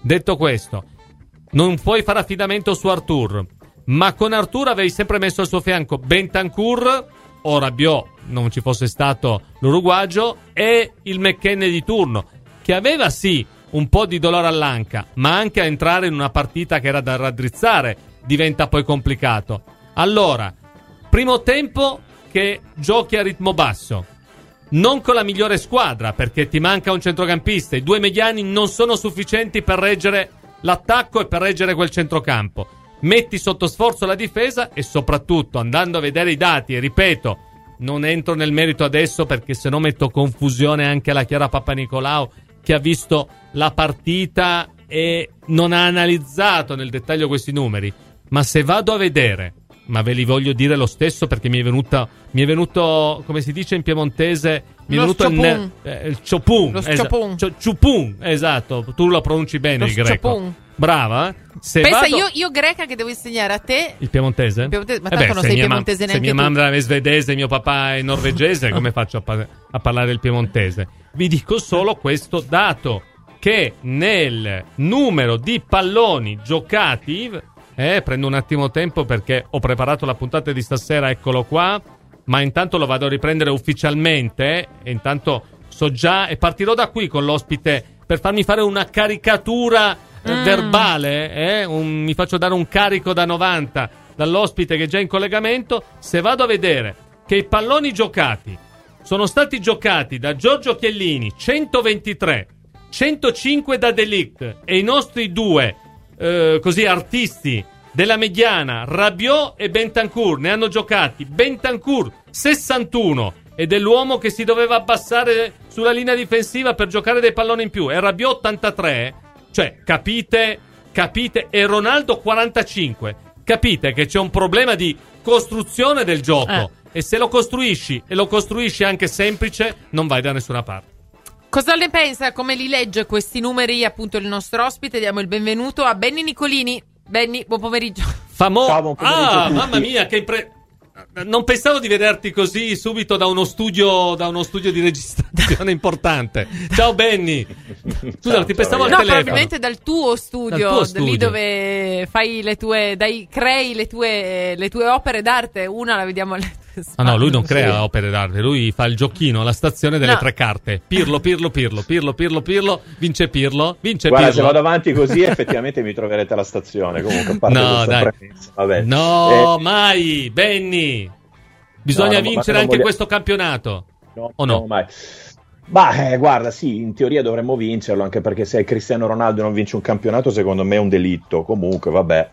Detto questo, non puoi fare affidamento su Arthur, ma con Arthur avevi sempre messo al suo fianco Bentancur o Rabiot, non ci fosse stato l'uruguagio, e il McKennie di turno, che aveva sì un po' di dolore all'anca, ma anche a entrare in una partita che era da raddrizzare diventa poi complicato. Allora, primo tempo che giochi a ritmo basso, non con la migliore squadra, perché ti manca un centrocampista, i due mediani non sono sufficienti per reggere l'attacco e per reggere quel centrocampo. Metti sotto sforzo la difesa e soprattutto, andando a vedere i dati, e ripeto, non entro nel merito adesso perché se no metto confusione anche alla Chiara Papanicolaou, che ha visto la partita e non ha analizzato nel dettaglio questi numeri, ma se vado a vedere, ma ve li voglio dire lo stesso perché mi è venuta mi è venuto, come si dice in piemontese, mi lo è venuto sciopun. il, eh, il ciopun, Lo esa- sciopun. cio- ciupun, esatto, tu lo pronunci bene Lo il greco. sciopun. Brava, eh? Se Pensa, vado... io, io greca che devo insegnare a te. Il piemontese? Il piemontese, ma Eh tanto beh, non se sei mia ma- piemontese Se neanche mia tu. mamma è svedese e mio papà è norvegese, come faccio a, pa- a parlare il piemontese? Vi dico solo questo dato, che nel numero di palloni giocati, eh, prendo un attimo tempo perché ho preparato la puntata di stasera, eccolo qua, ma intanto lo vado a riprendere ufficialmente, eh, e intanto so già, e partirò da qui con l'ospite per farmi fare una caricatura eh, Mm. verbale, eh, un, mi faccio dare un carico da novanta dall'ospite che è già in collegamento. Se vado a vedere che i palloni giocati sono stati giocati da Giorgio Chiellini centoventitré, centocinque da De Ligt, e i nostri due eh, così artisti della mediana, Rabiot e Bentancur, ne hanno giocati Bentancur sessantuno, ed è l'uomo che si doveva abbassare sulla linea difensiva per giocare dei palloni in più, e Rabiot ottantatré, cioè capite, capite, e Ronaldo quarantacinque, capite che c'è un problema di costruzione del gioco, Eh. e se lo costruisci, e lo costruisci anche semplice, non vai da nessuna parte. Cosa ne pensa? Come li legge questi numeri? Appunto il nostro ospite. Diamo il benvenuto a Benny Nicolini. Benny, buon pomeriggio. Famo- Ciao, buon pomeriggio a ah, tutti. mamma mia, che impre... Non pensavo di vederti così subito da uno studio, da uno studio di registrazione importante. Ciao Benny. Scusa, Ciao, ti ciao, pensavo al No, ragazzi. telefono. probabilmente dal tuo studio, Dal tuo da studio. lì dove fai le tue, dai, crei le tue, le tue opere d'arte. Una la vediamo alle tue Ah no, lui non Sì. crea opere d'arte, lui fa il giochino, la stazione delle No. tre carte. Pirlo, Pirlo, Pirlo, Pirlo, Pirlo, Pirlo, vince Pirlo, vince Guarda, Pirlo. se vado avanti così effettivamente mi troverete alla stazione. Comunque, a parte No, questa dai. premessa, vabbè. No, Eh, mai, Benny. Bisogna No, no, ma- vincere ma non anche voglio- questo campionato. no, o no? no, mai. Bah, eh, guarda, sì, in teoria dovremmo vincerlo, anche perché se Cristiano Ronaldo non vince un campionato, secondo me è un delitto. Comunque, vabbè.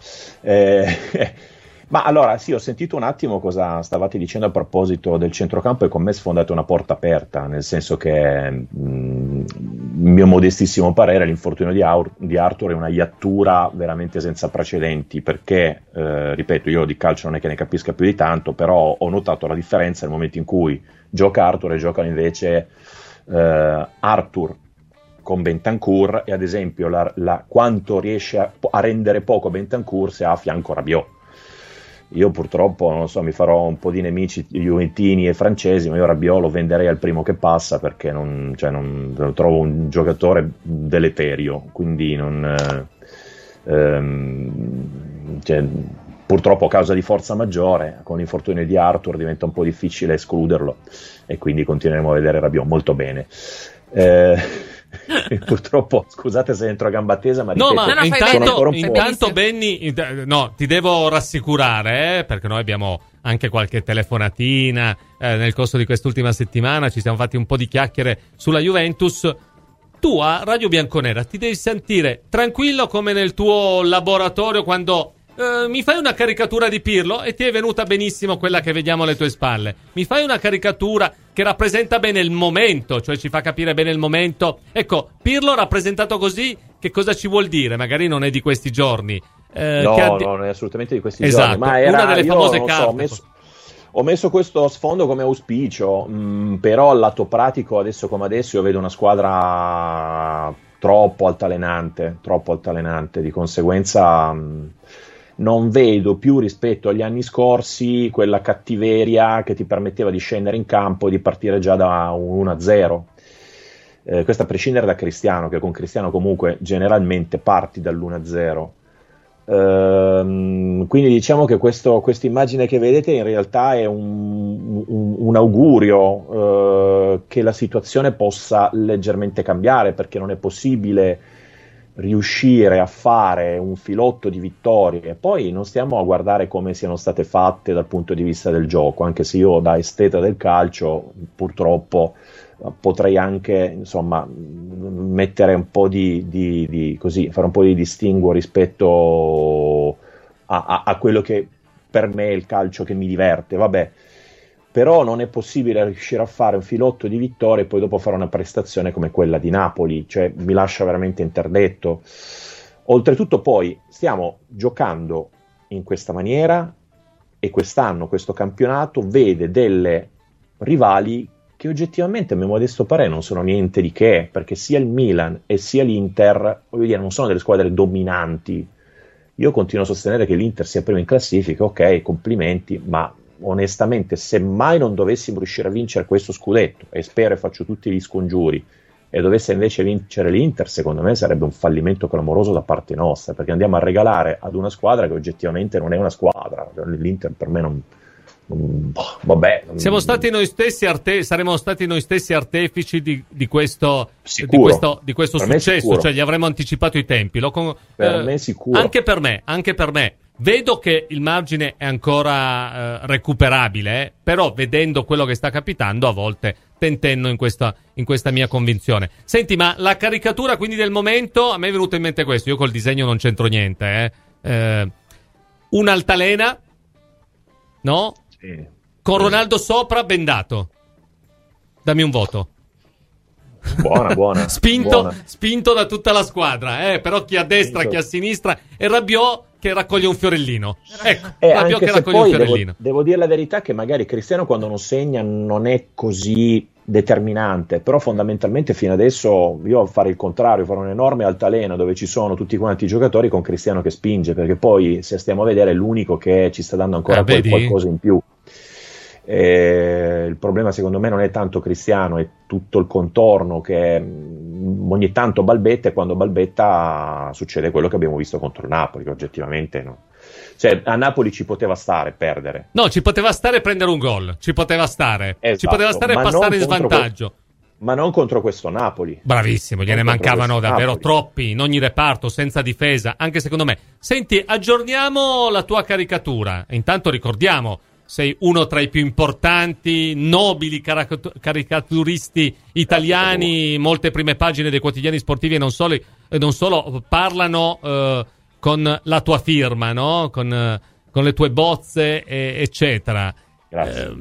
Eh, ma allora, sì, ho sentito un attimo cosa stavate dicendo a proposito del centrocampo, e con me sfondate una porta aperta, nel senso che, mh, mio modestissimo parere, l'infortunio di, Aur- di Arthur è una iattura veramente senza precedenti, perché, eh, ripeto, io di calcio non è che ne capisca più di tanto, però ho notato la differenza nel momento in cui gioca Arthur e giocano invece eh, Arthur con Bentancur, e ad esempio la, la, quanto riesce a, a rendere poco Bentancur se ha a fianco Rabiot. Io purtroppo, non so, mi farò un po' di nemici juventini e francesi, ma io Rabiot lo venderei al primo che passa, perché non, cioè non, lo trovo un giocatore deleterio, quindi non, eh, ehm, cioè, purtroppo a causa di forza maggiore, con l'infortunio di Arthur diventa un po' difficile escluderlo, e quindi continueremo a vedere Rabiot molto bene. Eh, purtroppo, scusate se entro a gamba tesa, ma No, ripeto, ma No, no, fai intanto, bene. ancora un po'. intanto Benissimo. Benny, int- no, ti devo rassicurare, eh, perché noi abbiamo anche qualche telefonatina eh, nel corso di quest'ultima settimana, ci siamo fatti un po' di chiacchiere sulla Juventus. Tu a Radio Bianconera ti devi sentire tranquillo come nel tuo laboratorio quando eh, mi fai una caricatura di Pirlo e ti è venuta benissimo quella che vediamo alle tue spalle. Mi fai una caricatura che rappresenta bene il momento, cioè ci fa capire bene il momento. Ecco, Pirlo rappresentato così, che cosa ci vuol dire? Magari non è di questi giorni. Eh, no, che ha di- no, non è assolutamente di questi Esatto, giorni, ma era, una delle io famose non so, carte. ho, messo, ho messo questo sfondo come auspicio, mh, però al lato pratico, adesso come adesso, io vedo una squadra troppo altalenante, troppo altalenante, di conseguenza mh, non vedo più, rispetto agli anni scorsi, quella cattiveria che ti permetteva di scendere in campo e di partire già da un uno a zero. eh, questo a prescindere da Cristiano, che con Cristiano comunque generalmente parti dall'uno a zero. Ehm, quindi diciamo che questa immagine che vedete in realtà è un, un, un augurio eh, che la situazione possa leggermente cambiare, perché non è possibile riuscire a fare un filotto di vittorie. Poi non stiamo a guardare come siano state fatte dal punto di vista del gioco, anche se io da esteta del calcio purtroppo potrei anche insomma mettere un po' di, di, di così, fare un po' di distinguo rispetto a, a, a quello che per me è il calcio che mi diverte, vabbè. Però non è possibile riuscire a fare un filotto di vittorie e poi dopo fare una prestazione come quella di Napoli, cioè mi lascia veramente interdetto. Oltretutto poi stiamo giocando in questa maniera e quest'anno questo campionato vede delle rivali che oggettivamente a mio modesto parere non sono niente di che, perché sia il Milan e sia l'Inter, voglio dire, non sono delle squadre dominanti. Io continuo a sostenere che l'Inter sia primo in classifica, ok, complimenti, ma onestamente, se mai non dovessimo riuscire a vincere questo scudetto, e spero e faccio tutti gli scongiuri, e dovesse invece vincere l'Inter, secondo me sarebbe un fallimento clamoroso da parte nostra, perché andiamo a regalare ad una squadra che oggettivamente non è una squadra. L'Inter per me non, non vabbè non, siamo stati noi stessi arte- saremmo stati noi stessi artefici di, di questo sicuro, di questo, di questo successo, sicuro. Cioè gli avremmo anticipato i tempi. Lo con- per eh, me sicuro. Anche per me, anche per me. Vedo che il margine è ancora eh, recuperabile, eh, però vedendo quello che sta capitando a volte tentenno in questa, in questa mia convinzione. Senti, ma la caricatura quindi del momento, a me è venuto in mente questo, io col disegno non c'entro niente, eh. Eh, un'altalena, no? Sì. Con Ronaldo sopra, bendato. Dammi un voto. Buona, buona. spinto, buona. spinto da tutta la squadra, eh, però chi a destra, Spinto. chi a sinistra, e Rabiot che raccoglie un fiorellino. Ecco, Eh, Rabiot anche che se raccoglie un poi fiorellino. devo, devo dire la verità che magari Cristiano quando non segna non è così determinante, però fondamentalmente fino adesso io fare il contrario, fare un'enorme altalena dove ci sono tutti quanti i giocatori con Cristiano che spinge, perché poi se stiamo a vedere è l'unico che ci sta dando ancora Eh, quel vedi? qualcosa in più. Eh, il problema secondo me non è tanto Cristiano, è tutto il contorno che mh, ogni tanto balbetta, e quando balbetta succede quello che abbiamo visto contro il Napoli, che oggettivamente no. Cioè a Napoli ci poteva stare perdere. No, ci poteva stare prendere un gol, ci poteva stare, Esatto, ci poteva stare ma passare non in contro svantaggio. Ma non contro questo Napoli. Bravissimo, gliene Non contro mancavano questo davvero Napoli. troppi in ogni reparto, senza difesa, anche secondo me. Senti, aggiorniamo la tua caricatura. Intanto ricordiamo, sei uno tra i più importanti, nobili caracat- caricaturisti italiani, molte prime pagine dei quotidiani sportivi e non solo, e non solo parlano eh, con la tua firma, no? Con, eh, con le tue bozze, e, eccetera. Grazie. Eh,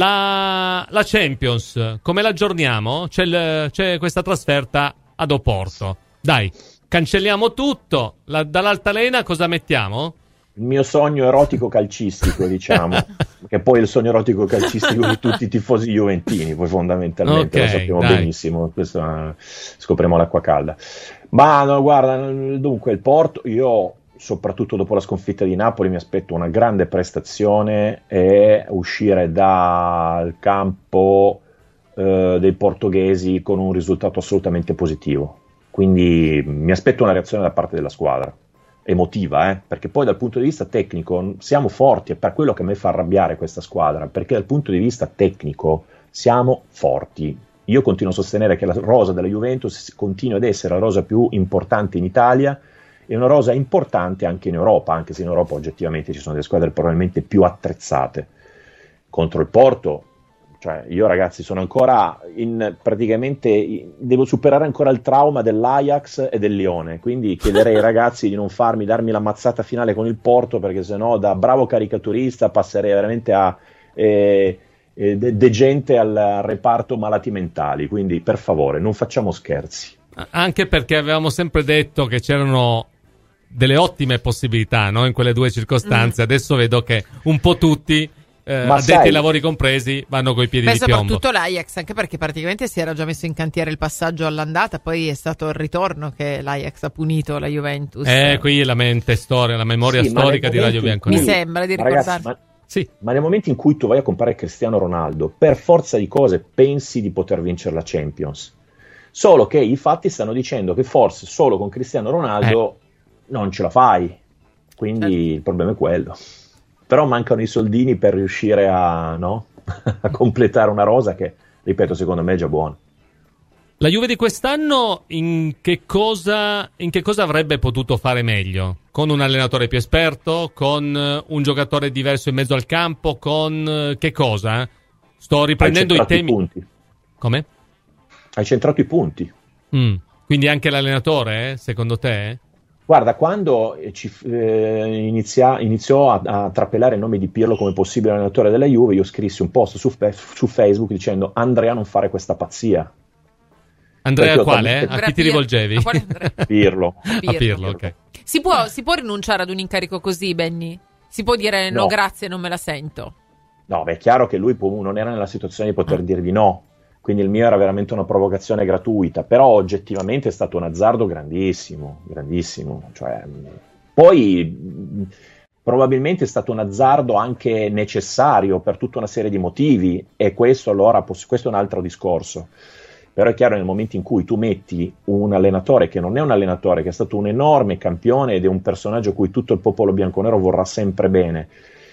la, la Champions, come l'aggiorniamo? C'è, il, c'è questa trasferta ad Oporto. Dai, cancelliamo tutto. La, dall'altalena cosa mettiamo? Il mio sogno erotico calcistico, diciamo, che poi è il sogno erotico calcistico di tutti i tifosi juventini, poi fondamentalmente, Ok, lo sappiamo dai. benissimo, questo eh, scopriamo l'acqua calda. Ma no, guarda, dunque il Porto, io soprattutto dopo la sconfitta di Napoli mi aspetto una grande prestazione e uscire dal campo eh, dei portoghesi con un risultato assolutamente positivo, quindi mi aspetto una reazione da parte della squadra. Emotiva, eh? Perché poi dal punto di vista tecnico siamo forti, è per quello che a me fa arrabbiare questa squadra, perché dal punto di vista tecnico siamo forti. Io continuo a sostenere che la rosa della Juventus continua ad essere la rosa più importante in Italia e una rosa importante anche in Europa, anche se in Europa oggettivamente ci sono delle squadre probabilmente più attrezzate. Contro il Porto, cioè io ragazzi sono ancora in praticamente devo superare ancora il trauma dell'Ajax e del Lione, quindi chiederei ai ragazzi di non farmi darmi la mazzata finale con il Porto, perché sennò da bravo caricaturista passerei veramente a eh, eh, de- degente al reparto malati mentali, quindi per favore non facciamo scherzi. Anche perché avevamo sempre detto che c'erano delle ottime possibilità, no? In quelle due circostanze. Mm. Adesso vedo che un po' tutti Eh, Ma addetti sai, ai lavori compresi vanno coi piedi Beh, di piombo. soprattutto l'Ajax, anche perché praticamente si era già messo in cantiere il passaggio all'andata, poi è stato il ritorno che l'Ajax ha punito la Juventus. Eh, qui la mente storia, la memoria Sì, storica ma di Radio momenti in Bianconero. Mi sembra di Ma ragazzi, ricordare. ma, Sì. ma nel momento in cui tu vai a comprare Cristiano Ronaldo, per forza di cose pensi di poter vincere la Champions. Solo che i fatti stanno dicendo che forse solo con Cristiano Ronaldo eh. non ce la fai, quindi eh. il problema è quello. Però mancano i soldini per riuscire a, no? a completare una rosa che, ripeto, secondo me è già buona. La Juve di quest'anno in che cosa in che cosa avrebbe potuto fare meglio? Con un allenatore più esperto? Con un giocatore diverso in mezzo al campo? Con che cosa? Sto riprendendo i temi. I punti. Come? Hai centrato i punti. Mm. Quindi anche l'allenatore, eh? Secondo te? Guarda, quando ci, eh, inizia, iniziò a, a trapelare il nome di Pirlo come possibile allenatore della Juve, io scrissi un post su, su Facebook dicendo: Andrea, non fare questa pazzia. Andrea quale? A chi ti rivolgevi? A quale Pirlo. Pirlo. A Pirlo, ok. Si può, si può rinunciare ad un incarico così, Benny? Si può dire no, no grazie, non me la sento? No, beh, è chiaro che lui non era nella situazione di poter ah. dirvi no, quindi il mio era veramente una provocazione gratuita, però oggettivamente è stato un azzardo grandissimo, grandissimo. Cioè, poi probabilmente è stato un azzardo anche necessario per tutta una serie di motivi, e questo allora questo è un altro discorso. Però è chiaro, nel momento in cui tu metti un allenatore che non è un allenatore, che è stato un enorme campione ed è un personaggio a cui tutto il popolo bianconero vorrà sempre bene,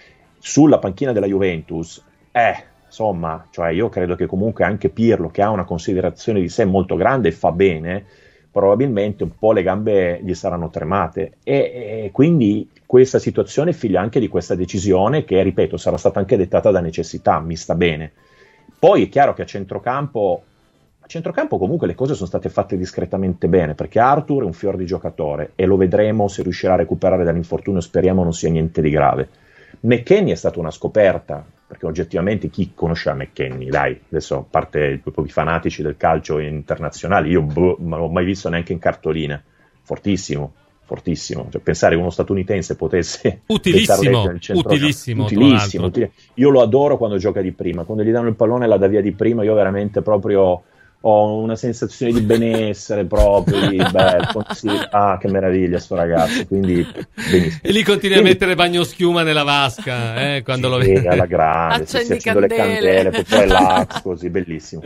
sulla panchina della Juventus, eh, insomma, cioè io credo che comunque anche Pirlo, che ha una considerazione di sé molto grande e fa bene, probabilmente un po' le gambe gli saranno tremate, e, e quindi questa situazione è figlia anche di questa decisione che, ripeto, sarà stata anche dettata da necessità, mi sta bene. Poi è chiaro che a centrocampo A centrocampo comunque le cose sono state fatte discretamente bene, perché Arthur è un fior di giocatore e lo vedremo se riuscirà a recuperare dall'infortunio, speriamo non sia niente di grave. McKennie è stata una scoperta, perché oggettivamente chi conosce McKennie, dai, adesso a parte proprio i fanatici del calcio internazionale, io boh, non l'ho mai visto neanche in cartoline, fortissimo, fortissimo, cioè, pensare che uno statunitense potesse utilissimo, utilissimo, utilissimo, utilissimo. Io lo adoro quando gioca di prima, quando gli danno il pallone e la dà via di prima, io veramente proprio ho una sensazione di benessere proprio, di bello, sì, ah che meraviglia sto ragazzo, quindi benissimo. E lì continui quindi, a mettere bagnoschiuma nella vasca, eh, quando sì, lo vedi alla grande, si accendono le candele, poi fai relax, così, bellissimo.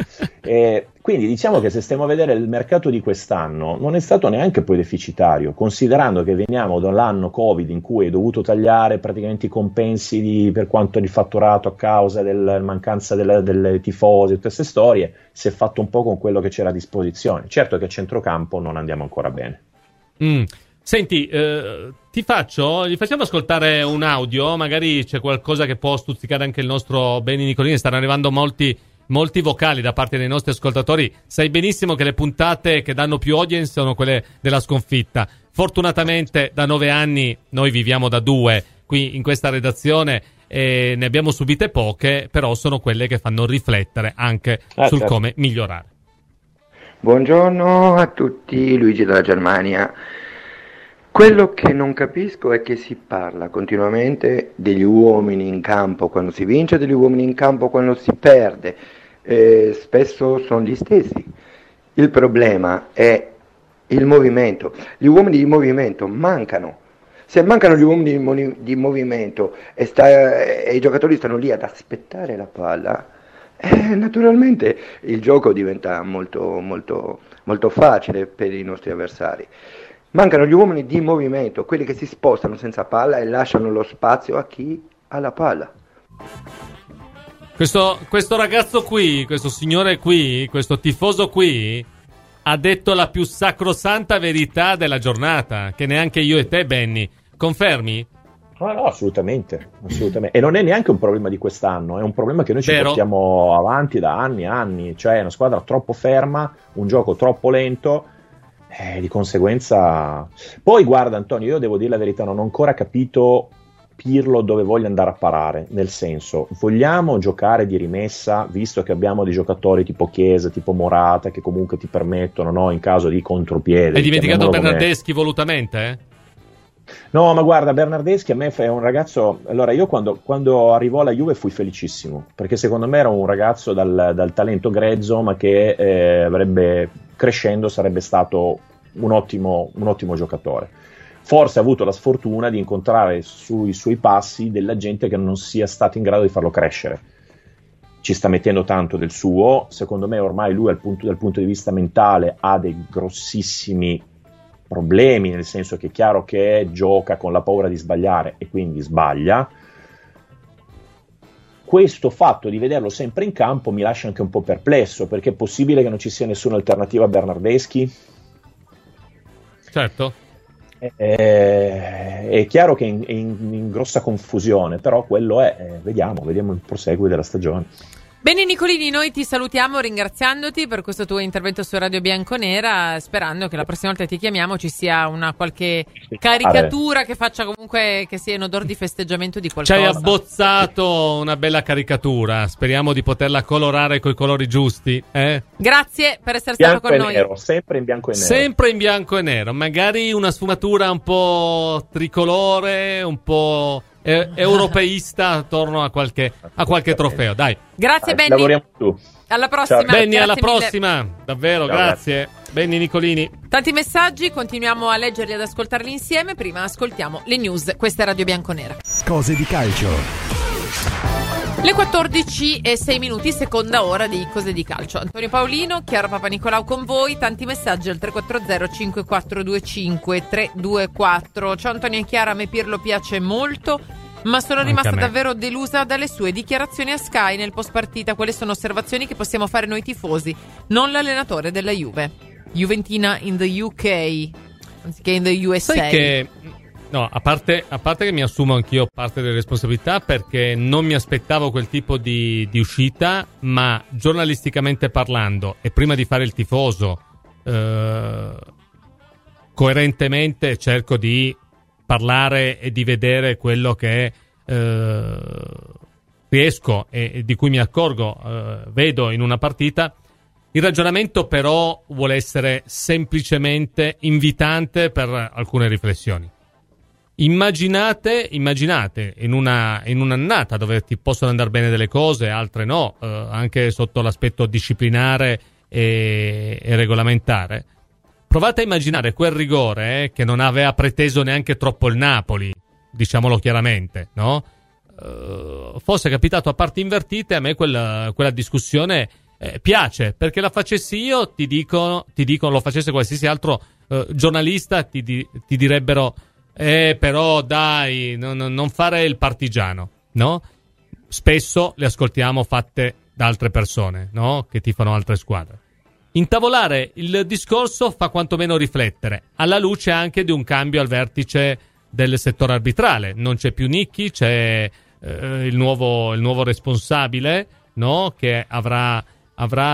E quindi diciamo che se stiamo a vedere il mercato di quest'anno non è stato neanche poi deficitario, considerando che veniamo dall'anno Covid in cui hai dovuto tagliare praticamente i compensi di, per quanto di fatturato a causa della mancanza delle, delle tifosi, tutte queste storie, si è fatto un po' con quello che c'era a disposizione. Certo che a centrocampo non andiamo ancora bene. Mm. Senti, eh, ti faccio, gli facciamo ascoltare un audio, magari c'è qualcosa che può stuzzicare anche il nostro Benny Nicolini, stanno arrivando molti molti vocali da parte dei nostri ascoltatori. Sai benissimo che le puntate che danno più audience sono quelle della sconfitta. Fortunatamente da nove anni noi viviamo da due qui in questa redazione e ne abbiamo subite poche, però sono quelle che fanno riflettere anche ah, sul certo. come migliorare. Buongiorno a tutti, Luigi dalla Germania. Quello che non capisco è che si parla continuamente degli uomini in campo quando si vince, degli uomini in campo quando si perde. Eh, spesso sono gli stessi. Il problema è il movimento. Gli uomini di movimento mancano. Se mancano gli uomini di, mo- di movimento e, sta- e i giocatori stanno lì ad aspettare la palla, eh, naturalmente il gioco diventa molto, molto, molto facile per i nostri avversari. Mancano gli uomini di movimento, quelli che si spostano senza palla e lasciano lo spazio a chi ha la palla. Questo, questo ragazzo qui, questo signore qui, questo tifoso qui ha detto la più sacrosanta verità della giornata, che neanche io e te, Benny. Confermi? No, no, assolutamente, assolutamente. E non è neanche un problema di quest'anno, è un problema che noi ci Vero. portiamo avanti da anni e anni. Cioè è una squadra troppo ferma, un gioco troppo lento, eh, di conseguenza... Poi guarda Antonio, io devo dire la verità, non ho ancora capito Pirlo dove voglia andare a parare, nel senso, vogliamo giocare di rimessa, visto che abbiamo dei giocatori tipo Chiesa, tipo Morata, che comunque ti permettono, no, in caso di contropiede. Hai dimenticato Bernardeschi come... volutamente, eh? No, ma guarda, Bernardeschi a me è un ragazzo... Allora, io quando, quando arrivò alla Juve fui felicissimo, perché secondo me era un ragazzo dal, dal talento grezzo, ma che eh, avrebbe, crescendo, sarebbe stato un ottimo, un ottimo giocatore. Forse ha avuto la sfortuna di incontrare sui suoi passi della gente che non sia stata in grado di farlo crescere. ci sta mettendo tanto del suo. Secondo me ormai lui al punto, dal punto di vista mentale ha dei grossissimi problemi, nel senso che è chiaro che gioca con la paura di sbagliare e quindi sbaglia. Questo fatto di vederlo sempre in campo mi lascia anche un po' perplesso, perché è possibile che non ci sia nessuna alternativa a Bernardeschi? Certo. È, è chiaro che è in, in, in grossa confusione, però quello è, eh, vediamo, vediamo il proseguo della stagione. Bene Nicolini, noi ti salutiamo ringraziandoti per questo tuo intervento su Radio Bianconera, sperando che la prossima volta che ti chiamiamo ci sia una qualche caricatura che faccia comunque che sia in odore di festeggiamento di qualcosa. Ci hai abbozzato una bella caricatura, speriamo di poterla colorare coi colori giusti. Eh? Grazie per essere bianco stato con e noi. Nero, sempre in bianco e nero. Sempre in bianco e nero, magari una sfumatura un po' tricolore, un po' eh, europeista attorno a qualche, a qualche trofeo. Dai. Grazie Benny. Lavoriamo tu. Alla prossima. Ciao. Benny, alla Grazie mille. prossima. Davvero, Ciao, grazie. Benny Nicolini. Tanti messaggi, continuiamo a leggerli e ad ascoltarli insieme. Prima ascoltiamo le news. Questa è Radio Bianconera. Cose di calcio. Le quattordici e sei minuti, seconda ora di Cose di Calcio. Antonio Paolino, Chiara Papanicolau con voi. Tanti messaggi al tre quattro zero cinque quattro due cinque tre due quattro. Ciao Antonio e Chiara, a me Pirlo piace molto, ma sono Anche rimasta a me. davvero delusa dalle sue dichiarazioni a Sky nel post partita. Quali sono osservazioni che possiamo fare noi tifosi, non l'allenatore della Juve? Juventina in the U K anziché in the U S A. Sai che no, a parte, a parte che mi assumo anch'io parte delle responsabilità, perché non mi aspettavo quel tipo di, di uscita, ma giornalisticamente parlando e prima di fare il tifoso eh, coerentemente cerco di parlare e di vedere quello che eh, riesco e, e di cui mi accorgo, eh, vedo in una partita. Il ragionamento però vuole essere semplicemente invitante per alcune riflessioni. Immaginate, immaginate in una in un'annata dove ti possono andare bene delle cose, altre no, eh, anche sotto l'aspetto disciplinare e, e regolamentare. Provate a immaginare quel rigore eh, che non aveva preteso neanche troppo il Napoli, diciamolo chiaramente, no? Uh, fosse capitato a parti invertite, a me quella, quella discussione eh, piace, perché la facessi io, ti dico, ti dico lo facesse qualsiasi altro uh, giornalista, ti, di, ti direbbero eh però dai, non, non fare il partigiano, no? Spesso le ascoltiamo fatte da altre persone, no? Che tifano altre squadre. Intavolare il discorso fa quantomeno riflettere, alla luce anche di un cambio al vertice del settore arbitrale. Non c'è più Nicchi, c'è eh, il nuovo il nuovo responsabile, no? Che avrà avrà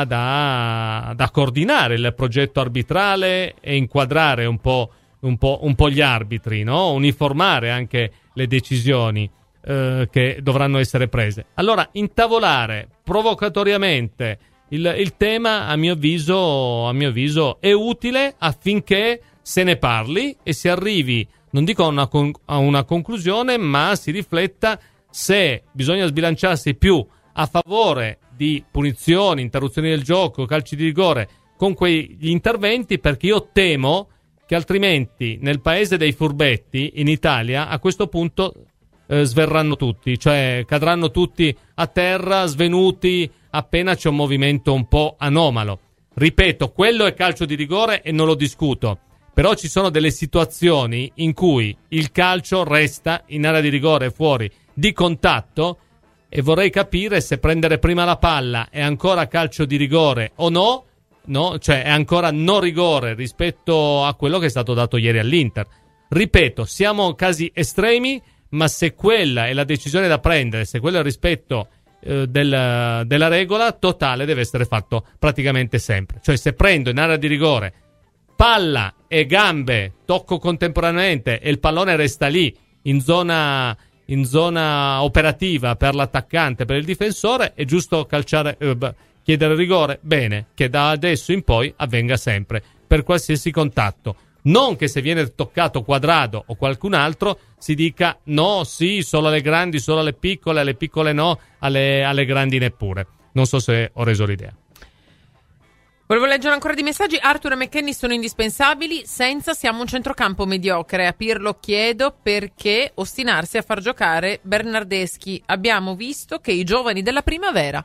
da, da coordinare il progetto arbitrale e inquadrare un po' un po', un po' gli arbitri, no? Uniformare anche le decisioni eh, che dovranno essere prese. Allora, intavolare provocatoriamente il, il tema, a mio avviso, a mio avviso, è utile affinché se ne parli e si arrivi, non dico a una, con, a una conclusione, ma si rifletta se bisogna sbilanciarsi più a favore di punizioni, interruzioni del gioco, calci di rigore, con quegli interventi, perché io temo che altrimenti nel paese dei furbetti, in Italia, a questo punto eh, sverranno tutti, cioè cadranno tutti a terra, svenuti, appena c'è un movimento un po' anomalo. Ripeto, quello è calcio di rigore e non lo discuto, però ci sono delle situazioni in cui il calcio resta in area di rigore fuori di contatto, e vorrei capire se prendere prima la palla è ancora calcio di rigore o no. No, cioè è ancora no rigore rispetto a quello che è stato dato ieri all'Inter. Ripeto, siamo casi estremi, ma se quella è la decisione da prendere, se quello è il rispetto eh, del, della regola, totale deve essere fatto praticamente sempre. Cioè se prendo in area di rigore palla e gambe, tocco contemporaneamente e il pallone resta lì in zona in zona operativa per l'attaccante, per il difensore, è giusto calciare eh, chiedere rigore, bene, che da adesso in poi avvenga sempre, per qualsiasi contatto. Non che se viene toccato Quadrado o qualcun altro si dica no, sì, solo alle grandi, solo alle piccole, alle piccole no, alle, alle grandi neppure. Non so se ho reso l'idea. Volevo leggere ancora di messaggi. Arthur e McKennie sono indispensabili, senza siamo un centrocampo mediocre. A Pirlo chiedo perché ostinarsi a far giocare Bernardeschi. Abbiamo visto che i giovani della primavera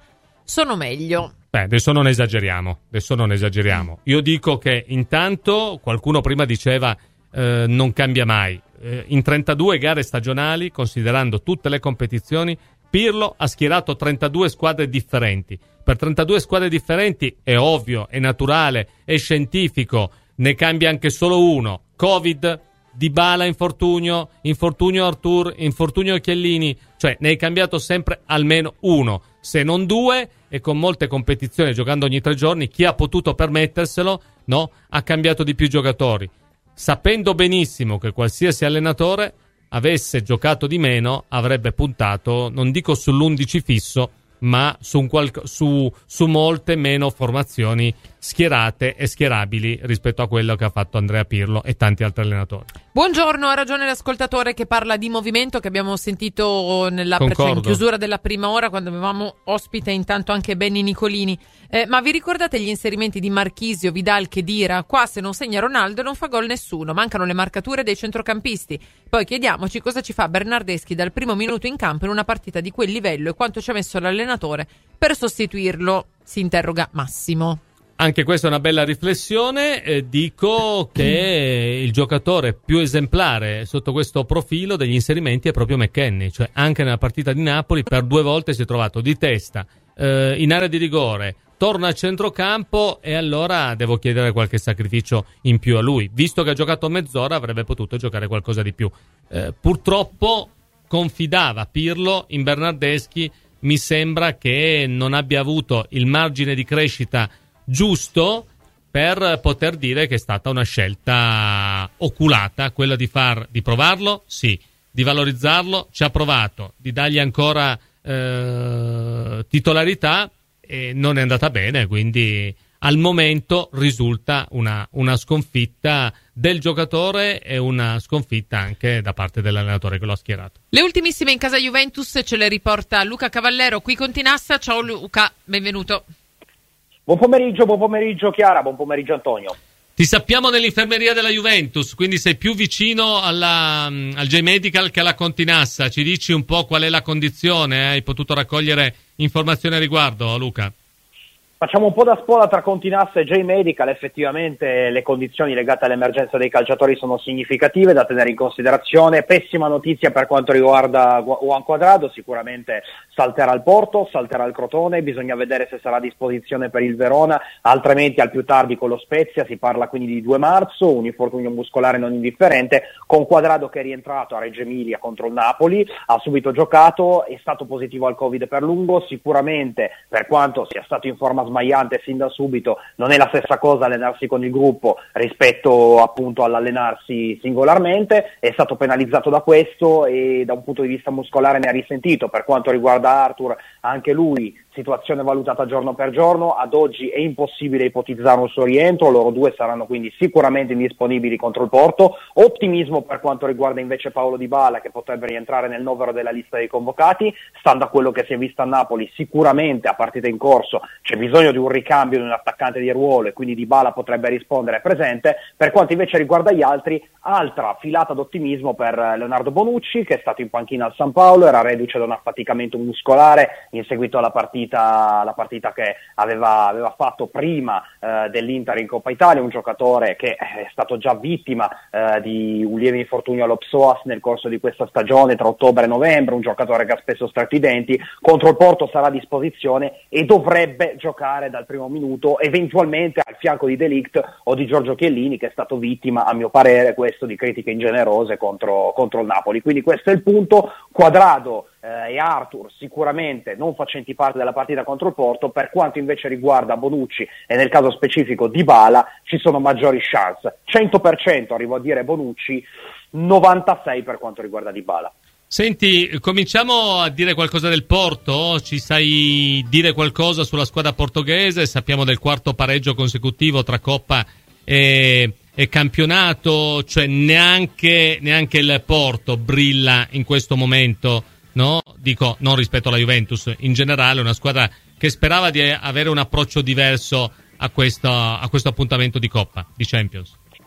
sono meglio. Beh, adesso non esageriamo, adesso non esageriamo. Io dico che intanto qualcuno prima diceva eh, non cambia mai. Eh, in trentadue gare stagionali, considerando tutte le competizioni, Pirlo ha schierato trentadue squadre differenti. Per trentadue squadre differenti è ovvio, è naturale, è scientifico, ne cambia anche solo uno. Covid, Dybala infortunio, infortunio Artur, infortunio Chiellini, cioè ne hai cambiato sempre almeno uno, se non due, e con molte competizioni giocando ogni tre giorni, chi ha potuto permetterselo, no, ha cambiato di più giocatori, sapendo benissimo che qualsiasi allenatore avesse giocato di meno avrebbe puntato, non dico sull'undici fisso, ma su, un qual- su, su molte meno formazioni schierate e schierabili rispetto a quello che ha fatto Andrea Pirlo e tanti altri allenatori. Buongiorno, ha ragione l'ascoltatore che parla di movimento che abbiamo sentito nella pre- in chiusura della prima ora, quando avevamo ospite intanto anche Benny Nicolini. Eh, ma vi ricordate gli inserimenti di Marchisio, Vidal, Khedira? Qua se non segna Ronaldo non fa gol nessuno, mancano le marcature dei centrocampisti. Poi chiediamoci cosa ci fa Bernardeschi dal primo minuto in campo in una partita di quel livello e quanto ci ha messo l'allenatore per sostituirlo, si interroga Massimo. Anche questa è una bella riflessione. Eh, dico che il giocatore più esemplare sotto questo profilo degli inserimenti è proprio McKennie, cioè anche nella partita di Napoli per due volte si è trovato di testa eh, in area di rigore, torna a centrocampo e allora devo chiedere qualche sacrificio in più a lui, visto che ha giocato mezz'ora avrebbe potuto giocare qualcosa di più. Eh, purtroppo confidava Pirlo in Bernardeschi, mi sembra che non abbia avuto il margine di crescita giusto per poter dire che è stata una scelta oculata, quella di far di provarlo, sì, di valorizzarlo, ci ha provato, di dargli ancora eh, titolarità e non è andata bene, quindi al momento risulta una, una sconfitta del giocatore e una sconfitta anche da parte dell'allenatore che lo ha schierato. Le ultimissime in casa Juventus ce le riporta Luca Cavallero qui con Tinassa. Ciao Luca, benvenuto. Buon pomeriggio, buon pomeriggio Chiara, buon pomeriggio Antonio. Ti sappiamo nell'infermeria della Juventus, quindi sei più vicino alla, al J-Medical che alla Continassa. Ci dici un po' qual è la condizione? Hai potuto raccogliere informazioni a riguardo, Luca? Facciamo un po' da spola tra Continassa e J-Medical. Effettivamente le condizioni legate all'emergenza dei calciatori sono significative da tenere in considerazione. Pessima notizia per quanto riguarda Juan Cuadrado, sicuramente salterà il Porto, salterà il Crotone, bisogna vedere se sarà a disposizione per il Verona, altrimenti al più tardi con lo Spezia. Si parla quindi di due marzo, un infortunio muscolare non indifferente, con Cuadrado che è rientrato a Reggio Emilia contro il Napoli, ha subito giocato, è stato positivo al Covid per lungo, sicuramente per quanto sia stato in forma smagliante sin da subito, non è la stessa cosa allenarsi con il gruppo rispetto appunto all'allenarsi singolarmente, è stato penalizzato da questo e da un punto di vista muscolare ne ha risentito. Per quanto riguarda Arthur, anche lui situazione valutata giorno per giorno, ad oggi è impossibile ipotizzare un suo rientro, loro due saranno quindi sicuramente indisponibili contro il Porto. Ottimismo per quanto riguarda invece Paolo Dybala, che potrebbe rientrare nel novero della lista dei convocati, stando a quello che si è visto a Napoli sicuramente a partita in corso c'è bisogno di un ricambio di un attaccante di ruolo e quindi Dybala potrebbe rispondere presente. Per quanto invece riguarda gli altri, altra filata d'ottimismo per Leonardo Bonucci, che è stato in panchina al San Paolo, era reduce da un affaticamento muscolare in seguito alla partita la partita che aveva, aveva fatto prima eh, dell'Inter in Coppa Italia, un giocatore che è stato già vittima eh, di un lieve infortunio allo psoas nel corso di questa stagione tra ottobre e novembre, un giocatore che ha spesso stretto i denti. Contro il Porto sarà a disposizione e dovrebbe giocare dal primo minuto, eventualmente al fianco di De Ligt o di Giorgio Chiellini, che è stato vittima, a mio parere, questo di critiche ingenerose contro, contro il Napoli. Quindi questo è il punto. Cuadrado eh, e Arthur sicuramente non facenti parte della partita contro il Porto. Per quanto invece riguarda Bonucci e nel caso specifico Dybala, ci sono maggiori chance. cento per cento arrivo a dire Bonucci, novantasei per quanto riguarda Dybala. Senti, cominciamo a dire qualcosa del Porto. Ci sai dire qualcosa sulla squadra portoghese? Sappiamo del quarto pareggio consecutivo tra Coppa e, e campionato, cioè neanche, neanche il Porto brilla in questo momento, no? Dico, non rispetto alla Juventus, in generale una squadra che sperava di avere un approccio diverso a questo, a questo appuntamento di Coppa, di Champions.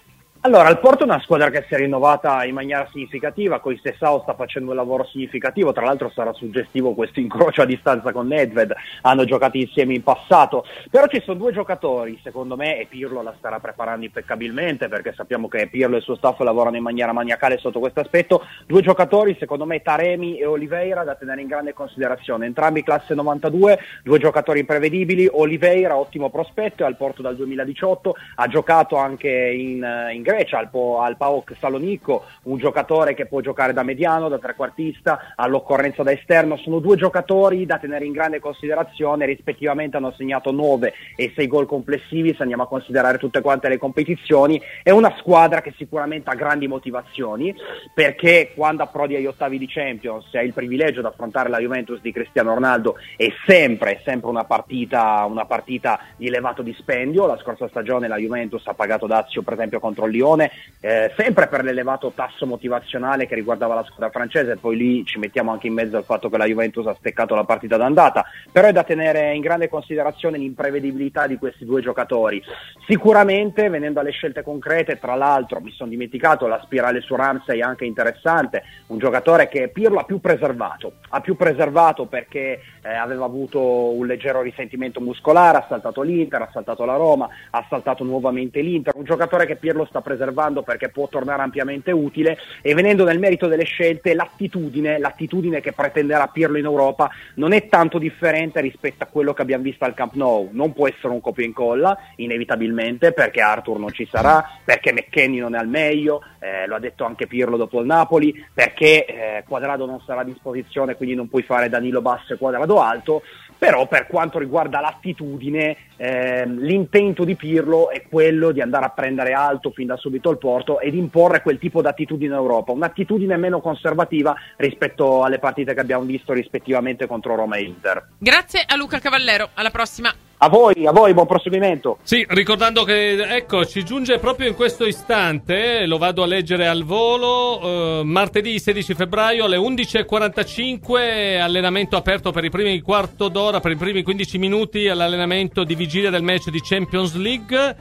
Allora, il Porto è una squadra che si è rinnovata in maniera significativa, con Sessao sta facendo un lavoro significativo, tra l'altro sarà suggestivo questo incrocio a distanza con Nedved, hanno giocato insieme in passato, però ci sono due giocatori, secondo me, e Pirlo la starà preparando impeccabilmente, perché sappiamo che Pirlo e il suo staff lavorano in maniera maniacale sotto questo aspetto, due giocatori, secondo me, Taremi e Oliveira, da tenere in grande considerazione, entrambi classe novantadue, due giocatori imprevedibili, Oliveira, ottimo prospetto, è al Porto dal duemiladiciotto, ha giocato anche in, in Grecia, al, po- al PAOK Salonico, un giocatore che può giocare da mediano, da trequartista, all'occorrenza da esterno, sono due giocatori da tenere in grande considerazione, rispettivamente hanno segnato nove e sei gol complessivi, se andiamo a considerare tutte quante le competizioni, è una squadra che sicuramente ha grandi motivazioni, perché quando approdi agli ottavi di Champions e hai il privilegio di affrontare la Juventus di Cristiano Ronaldo, è sempre, sempre una partita, una partita di elevato dispendio, la scorsa stagione la Juventus ha pagato dazio per esempio contro il Lione, Eh, sempre per l'elevato tasso motivazionale che riguardava la squadra francese, poi lì ci mettiamo anche in mezzo al fatto che la Juventus ha steccato la partita d'andata, però è da tenere in grande considerazione l'imprevedibilità di questi due giocatori. Sicuramente, venendo alle scelte concrete, tra l'altro mi sono dimenticato, la spirale su Ramsey è anche interessante, un giocatore che Pirlo ha più preservato, ha più preservato perché eh, aveva avuto un leggero risentimento muscolare, ha saltato l'Inter, ha saltato la Roma, ha saltato nuovamente l'Inter, un giocatore che Pirlo sta preservando perché può tornare ampiamente utile. E venendo nel merito delle scelte, l'attitudine, l'attitudine che pretenderà Pirlo in Europa non è tanto differente rispetto a quello che abbiamo visto al Camp Nou, non può essere un copia e incolla inevitabilmente, perché Arthur non ci sarà, perché McKennie non è al meglio, eh, lo ha detto anche Pirlo dopo il Napoli, perché eh, Quadrado non sarà a disposizione, quindi non puoi fare Danilo basso e Quadrado alto. Però per quanto riguarda l'attitudine, ehm, l'intento di Pirlo è quello di andare a prendere alto fin da subito il Porto ed imporre quel tipo di attitudine in Europa, un'attitudine meno conservativa rispetto alle partite che abbiamo visto rispettivamente contro Roma e Inter. Grazie a Luca Cavallero, alla prossima. A voi, a voi, buon proseguimento. Sì, ricordando che, ecco, ci giunge proprio in questo istante, lo vado a leggere al volo, eh, martedì sedici febbraio alle undici e quarantacinque, allenamento aperto per i primi quarto d'ora, per i primi quindici minuti all'allenamento di vigilia del match di Champions League.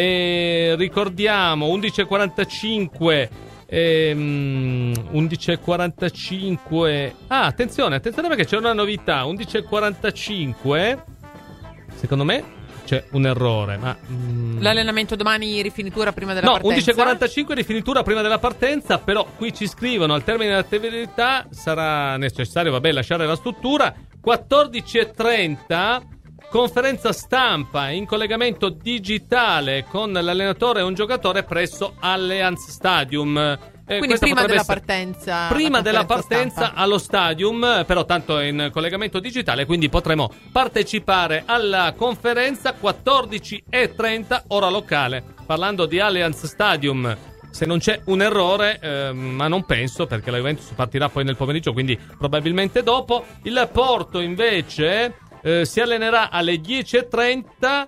E ricordiamo, undici e quarantacinque... Ehm, undici e quarantacinque... Ah, attenzione, attenzione perché c'è una novità, undici e quarantacinque... Secondo me c'è un errore, ma mm... l'allenamento domani rifinitura prima della no, partenza. undici e quarantacinque rifinitura prima della partenza, però qui ci scrivono al termine dell'attività sarà necessario, vabbè, lasciare la struttura. Quattordici e trenta conferenza stampa in collegamento digitale con l'allenatore e un giocatore presso Allianz Stadium. Eh, Quindi prima della essere... partenza prima della partenza stampa. Allo stadium, però tanto è in collegamento digitale, quindi potremo partecipare alla conferenza. Quattordici e trenta ora locale, parlando di Allianz Stadium, se non c'è un errore, eh, ma non penso, perché la Juventus partirà poi nel pomeriggio, quindi probabilmente dopo. Il Porto invece eh, si allenerà alle dieci e trenta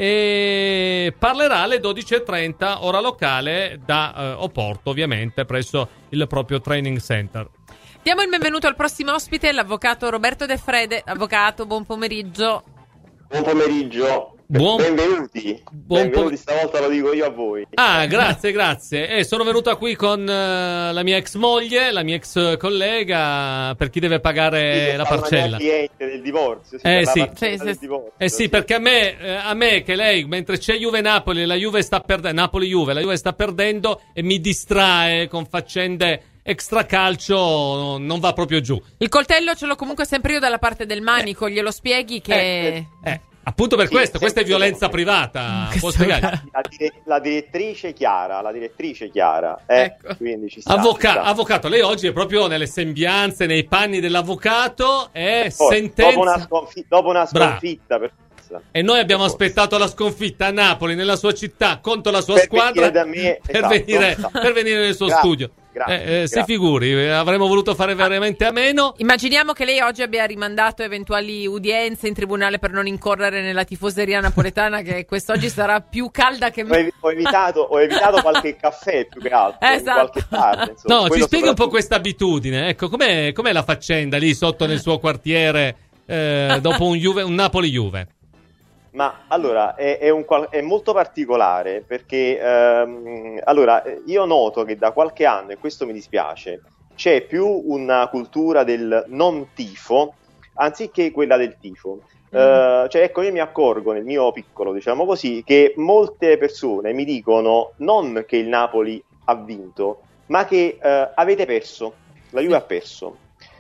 e parlerà alle dodici e trenta ora locale da eh, Oporto, ovviamente presso il proprio training center. Diamo il benvenuto al prossimo ospite, l'avvocato Roberto De Frede. Avvocato, buon pomeriggio. Buon pomeriggio. Buon... Benvenuti. Buon Benvenuti, pom- stavolta lo dico io a voi. Ah, grazie, grazie. Eh, sono venuta qui con uh, la mia ex moglie, la mia ex collega, per chi deve pagare sì, la parcella. La cliente del divorzio. Sì, eh, per sì. la Sì, del sì. divorzio, Eh sì, sì, perché a me, eh, a me che lei, mentre c'è Juve-Napoli, la Juve sta perdendo, Napoli-Juve, la Juve sta perdendo e mi distrae con faccende extracalcio, non va proprio giù. Il coltello ce l'ho comunque sempre io dalla parte del manico, Eh. glielo spieghi che... Eh, eh. Appunto per Sì, questo, questa è sempre violenza no. privata. Può Questo- spiegare? La, dire- la direttrice Chiara, la direttrice Chiara, eh? Ecco. Quindi ci sta. Avvoca- ci sta. avvocato, lei oggi è proprio nelle sembianze, nei panni dell'avvocato, è Poi, sentenza. Dopo una, sconfi- dopo una Bravo. sconfitta per forza. E noi abbiamo Per forza. aspettato la sconfitta a Napoli, nella sua città, contro la sua Per squadra, venire da me, per, esatto, venire, esatto. per venire nel suo Grazie, studio. grazie, Eh, eh, si grazie. figuri, eh, avremmo voluto fare veramente a meno. Immaginiamo che lei oggi abbia rimandato eventuali udienze in tribunale per non incorrere nella tifoseria napoletana, che quest'oggi sarà più calda che Ho, mai. evi- ho evitato, ho evitato qualche caffè più che altro, in Esatto. qualche parte. Insomma. No, ci Quello spieghi un po' soprattutto. questa abitudine. Ecco, com'è, com'è la faccenda lì sotto nel suo quartiere eh, dopo un, Juve, un Napoli-Juve? Ma allora è, è, un, è molto particolare perché ehm, allora io noto che da qualche anno, e questo mi dispiace, c'è più una cultura del non tifo anziché quella del tifo. Mm. Uh, cioè ecco, io mi accorgo nel mio piccolo, diciamo così, che molte persone mi dicono non che il Napoli ha vinto, ma che uh, avete perso, la Juve ha perso.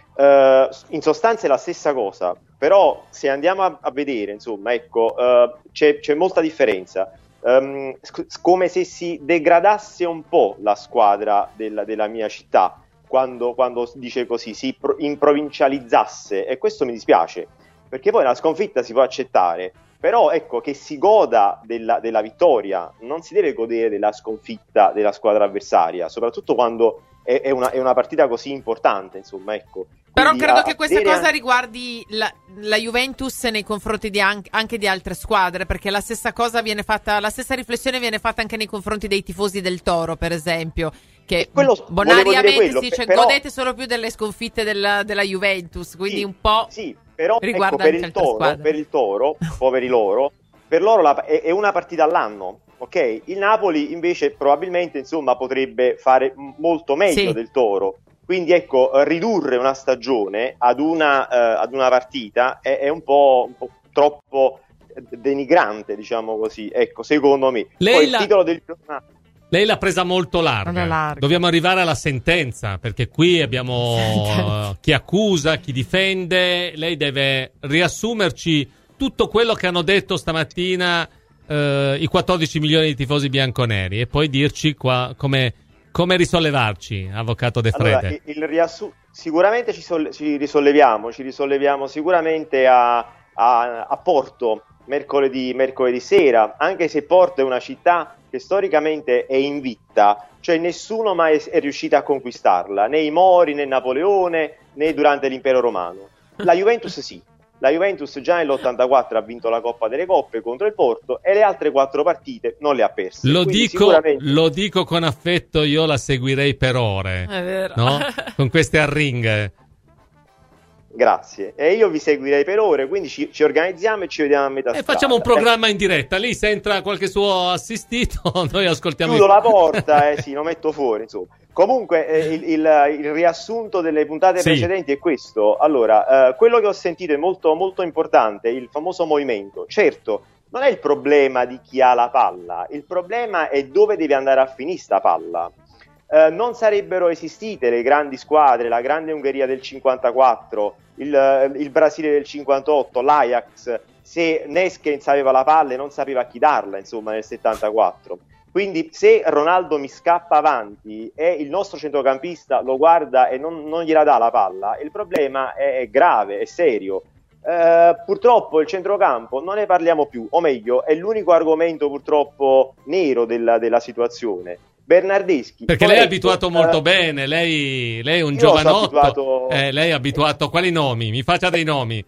Uh, in sostanza è la stessa cosa, però se andiamo a, a vedere, insomma, ecco, uh, c'è, c'è molta differenza. Um, sc- come se si degradasse un po' la squadra della, della mia città quando, quando dice così, si pro- improvincializzasse, e questo mi dispiace, perché poi la sconfitta si può accettare, però ecco, che si goda della, della vittoria, non si deve godere della sconfitta della squadra avversaria, soprattutto quando è, è, una, è una partita così importante, insomma, ecco. Però Quindi, credo a, che questa anche... cosa riguardi la, la Juventus nei confronti di an- anche di altre squadre, perché la stessa cosa viene fatta, la stessa riflessione viene fatta anche nei confronti dei tifosi del Toro, per esempio, che quello, bonariamente quello, si dice però... godete solo più delle sconfitte della, della Juventus, quindi sì, un po' sì, però riguarda ecco, per, anche il altre toro, squadre. per il Toro, poveri loro, per loro la, è, è una partita all'anno, ok? Il Napoli invece probabilmente, insomma, potrebbe fare molto meglio Sì. del Toro. Quindi ecco, ridurre una stagione ad una, eh, ad una partita è, è un, po', un po' troppo denigrante, diciamo così, ecco, secondo me. Lei Poi la... il titolo del giornale... Lei l'ha presa molto larga. larga. Dobbiamo arrivare alla sentenza, perché qui abbiamo uh, chi accusa, chi difende. Lei deve riassumerci tutto quello che hanno detto stamattina uh, i quattordici milioni di tifosi bianconeri e poi dirci qua come... Come risollevarci, avvocato De Frede? Allora, il, il riassu- sicuramente ci, solle- ci risolleviamo, ci risolleviamo sicuramente a, a, a Porto mercoledì, mercoledì sera, anche se Porto è una città che storicamente è invitta, cioè nessuno mai è, è riuscito a conquistarla, né i Mori, né Napoleone, né durante l'impero romano. La Juventus sì. La Juventus già nell'ottantaquattro ha vinto la Coppa delle Coppe contro il Porto e le altre quattro partite non le ha perse. Lo dico, sicuramente... lo dico con affetto, io la seguirei per ore, È vero. no? Con queste arringhe. Grazie. E io vi seguirei per ore, quindi ci, ci organizziamo e ci vediamo a metà E strada. facciamo un programma in diretta, lì se entra qualche suo assistito, noi ascoltiamo... Chiudo i... la porta e eh, sì, lo metto fuori, insomma. Comunque eh, il, il, il riassunto delle puntate sì. precedenti è questo. Allora, eh, quello che ho sentito è molto, molto importante, il famoso movimento. Certo, non è il problema di chi ha la palla, il problema è dove deve andare a finire sta palla. Eh, non sarebbero esistite le grandi squadre, la grande Ungheria del cinquantaquattro, il, il Brasile del cinquantotto, l'Ajax, se Neskens aveva la palla e non sapeva a chi darla, insomma, nel settantaquattro. Quindi se Ronaldo mi scappa avanti e il nostro centrocampista lo guarda e non, non gliela dà la palla, il problema è grave, è serio. Eh, purtroppo il centrocampo non ne parliamo più, o meglio, è l'unico argomento purtroppo nero della, della situazione. Bernardeschi. Perché corretto, lei è abituato molto eh, bene, lei, lei è un io giovanotto, sono abituato- eh, lei è abituato a quali nomi? Mi faccia dei nomi.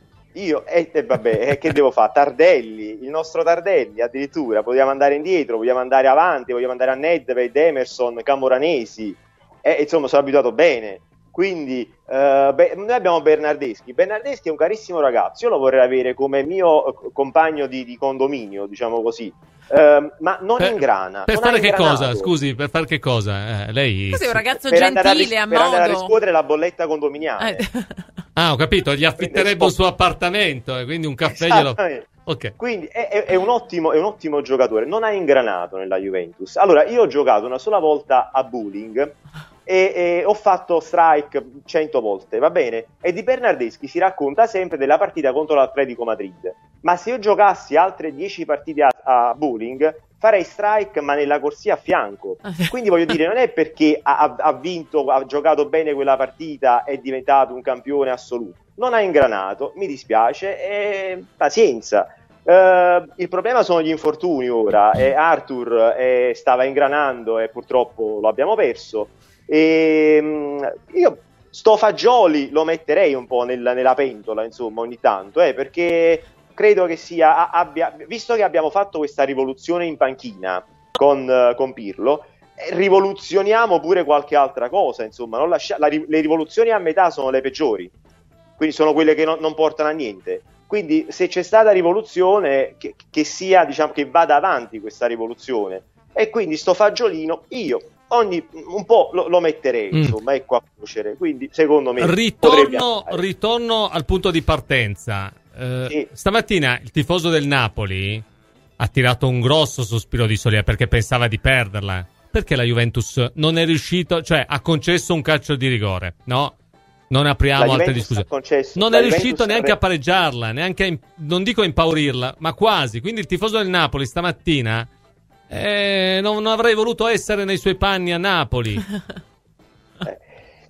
Io, e eh, vabbè, eh, che devo fare? Tardelli, il nostro Tardelli, addirittura, vogliamo andare indietro, vogliamo andare avanti, vogliamo andare a Nedved, Emerson, Camoranesi, eh, insomma sono abituato bene. Quindi eh, beh, noi abbiamo Bernardeschi. Bernardeschi è un carissimo ragazzo, io lo vorrei avere come mio eh, compagno di, di condominio, diciamo così, eh, ma non Per- ingrana. Per non fare ha che ingranato. cosa? Scusi, per fare che cosa? Eh, lei... Così è un ragazzo Per andare, a, ris- gentile, a per andare a modo. riscuotere la bolletta condominiale. Eh. Ah, ho capito, gli affitterebbe un suo appartamento e quindi un caffè glielo... Esattamente. Ok. Quindi è, è- è un ottimo, è un ottimo giocatore, non ha ingranato nella Juventus. Allora, io ho giocato una sola volta a bowling e, e ho fatto strike cento volte, va bene? E di Bernardeschi si racconta sempre della partita contro l'Atletico Madrid. Ma se io giocassi altre dieci partite a, a bowling, farei strike ma nella corsia a fianco. Quindi voglio dire, non è perché ha, ha- ha vinto, ha giocato bene quella partita, è diventato un campione assoluto. Non ha ingranato, mi dispiace, e pazienza. Eh, il problema sono gli infortuni ora. E Arthur eh, stava ingranando e purtroppo lo abbiamo perso. E, mh, io sto Fagioli lo metterei un po' nel- nella pentola, insomma, ogni tanto, eh, perché credo che sia, a- abbia, visto che abbiamo fatto questa rivoluzione in panchina con, eh, con Pirlo, eh, rivoluzioniamo pure qualche altra cosa, insomma, non lascia- la ri- le rivoluzioni a metà sono le peggiori, quindi sono quelle che non, non portano a niente. Quindi se c'è stata rivoluzione, che, che sia, diciamo, che vada avanti questa rivoluzione. E quindi sto fagiolino io ogni un po' lo, lo metterei, mm. insomma, ecco, a cuocere. Quindi secondo me ritorno, ritorno al punto di partenza. Eh, sì. Stamattina il tifoso del Napoli ha tirato un grosso sospiro di sollievo perché pensava di perderla. Perché la Juventus non è riuscito, cioè ha concesso un calcio di rigore, no? Non apriamo altre discussioni. Non è riuscito neanche a pareggiarla, neanche a, non dico a impaurirla, ma quasi. Quindi il tifoso del Napoli stamattina eh, non, non avrei voluto essere nei suoi panni a Napoli. eh,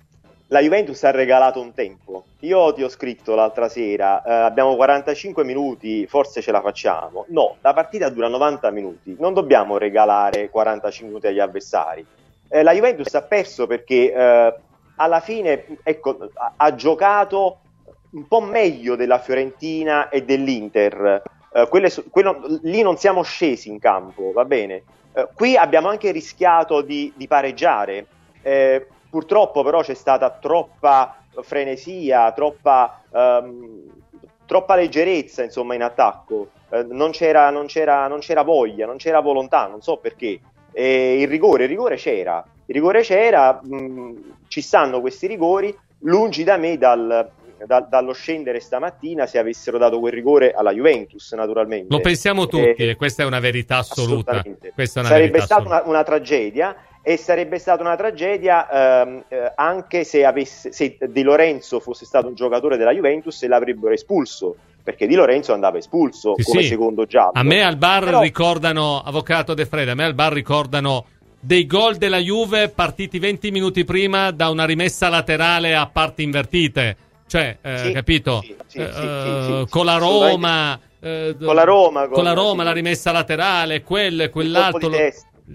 la Juventus ha regalato un tempo. Io ti ho scritto l'altra sera, eh, abbiamo quarantacinque minuti, forse ce la facciamo. No, la partita dura novanta minuti. Non dobbiamo regalare quarantacinque minuti agli avversari. Eh, la Juventus ha perso perché eh, alla fine, ecco, ha, ha giocato un po' meglio della Fiorentina e dell'Inter. Uh, quelle, quello, lì non siamo scesi in campo, va bene. Uh, qui abbiamo anche rischiato di, di pareggiare. Uh, purtroppo però c'è stata troppa frenesia, troppa, um, troppa leggerezza, insomma, in attacco. Uh, non c'era, non c'era, non c'era voglia, non c'era volontà, non so perché. E il rigore, il rigore c'era. Il rigore c'era, mh, ci stanno questi rigori, lungi da me dal, da, dallo scendere stamattina se avessero dato quel rigore alla Juventus, naturalmente. Lo pensiamo tutti e, e questa è una verità assoluta. Questa è una sarebbe verità stata assoluta. Una, una tragedia e sarebbe stata una tragedia ehm, eh, anche se, avesse, se Di Lorenzo fosse stato un giocatore della Juventus e l'avrebbero espulso. Perché Di Lorenzo andava espulso sì, come sì. secondo giallo. A me al bar Però... ricordano, avvocato De Freda, a me al bar ricordano dei gol della Juve partiti venti minuti prima da una rimessa laterale a parti invertite. Cioè, eh, sì, capito? Sì, sì, eh, sì, sì, con la Roma... Eh, con la Roma. Con, con la Roma, sì. la rimessa laterale, quello e quell'altro. Il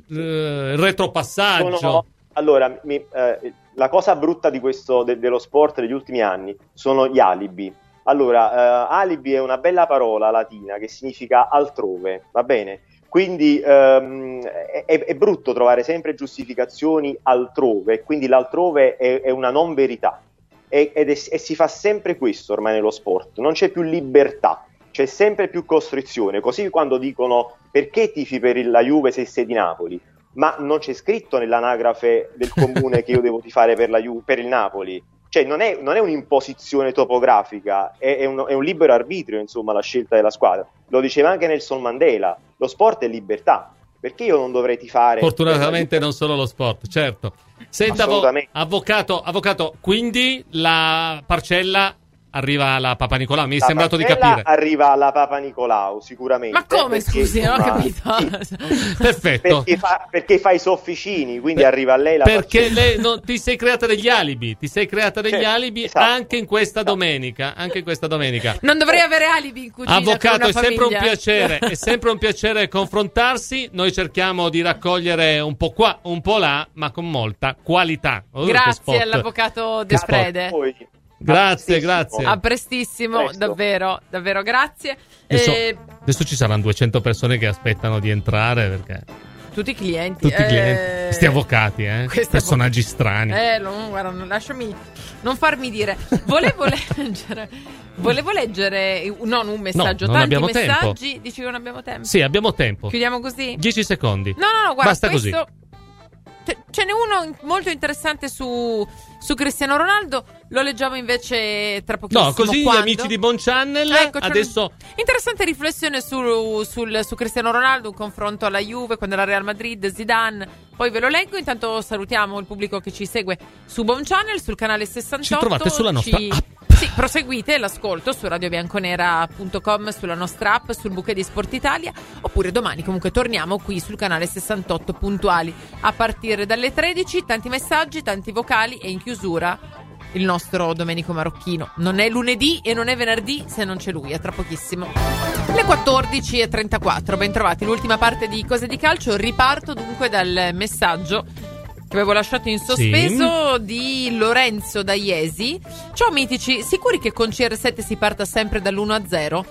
eh, retropassaggio. Sono, allora, mi, eh, la cosa brutta di questo, de, dello sport degli ultimi anni sono gli alibi. Allora, eh, alibi è una bella parola latina che significa altrove, va bene? Quindi ehm, è, è brutto trovare sempre giustificazioni altrove, quindi l'altrove è, è una non verità e, ed è, e si fa sempre questo ormai nello sport, non c'è più libertà, c'è sempre più costrizione, così quando dicono perché tifi per il, la Juve se sei di Napoli, ma non c'è scritto nell'anagrafe del comune che io devo tifare per, la Ju- per il Napoli. Cioè non è, non è un'imposizione topografica, è, è, un, è un libero arbitrio, insomma, la scelta della squadra. Lo diceva anche Nelson Mandela, lo sport è libertà, perché io non dovrei tifare? Fortunatamente non solo lo sport, certo. Senta, avvocato, avvocato, quindi la parcella arriva alla Papa Nicolau, mi è la sembrato di capire. Arriva alla Papa Nicolau, sicuramente. Ma come, perché, scusi, non ho ma... capito. Sì. Perfetto. Perché fa, perché fa i sofficini, quindi per, arriva a lei la Perché lei, no, ti sei creata degli alibi, ti sei creata degli certo, alibi esatto, anche in questa esatto. domenica, anche in questa domenica. Non dovrei avere alibi in cucina. Avvocato, è sempre famiglia. un piacere, è sempre un piacere confrontarsi. Noi cerchiamo di raccogliere un po' qua, un po' là, ma con molta qualità. Oh, grazie all'avvocato De Frede. Grazie, grazie. A prestissimo, Presto. davvero, davvero grazie. Adesso, eh, adesso ci saranno duecento persone che aspettano di entrare perché tutti i clienti. Tutti i clienti. Eh, Questi avvocati, eh? Personaggi avvocati. strani. Eh, non, guarda, non, lasciami non farmi dire. Volevo leggere Volevo leggere non un messaggio, no, non tanti abbiamo messaggi. Tempo. Dici che non abbiamo tempo? Sì, abbiamo tempo. Chiudiamo così? dieci secondi. No, no, no, guarda, basta questo... così. Ce n'è uno molto interessante su, su Cristiano Ronaldo. Lo leggiamo invece tra pochissimo. No, così quando... gli amici di Bon Channel ecco, adesso... Interessante riflessione su, sul, su Cristiano Ronaldo, un confronto alla Juve, quando era Real Madrid, Zidane. Poi ve lo leggo, intanto salutiamo il pubblico che ci segue su Bon Channel, sul canale sessantotto. Ci trovate sulla nostra ci... app. Sì, proseguite l'ascolto su radio bianconera punto com, sulla nostra app, sul bouquet di Sport Italia, oppure domani comunque torniamo qui sul canale sessantotto puntuali a partire dalle tredici. Tanti messaggi, tanti vocali e in chiusura il nostro Domenico Marocchino. Non è lunedì e non è venerdì se non c'è lui, è tra pochissimo. Le quattordici e trentaquattro, ben trovati, l'ultima parte di Cose di Calcio. Riparto dunque dal messaggio che avevo lasciato in sospeso sì. di Lorenzo da Iesi. Ciao mitici, sicuri che con C R sette si parta sempre dall'uno a zero?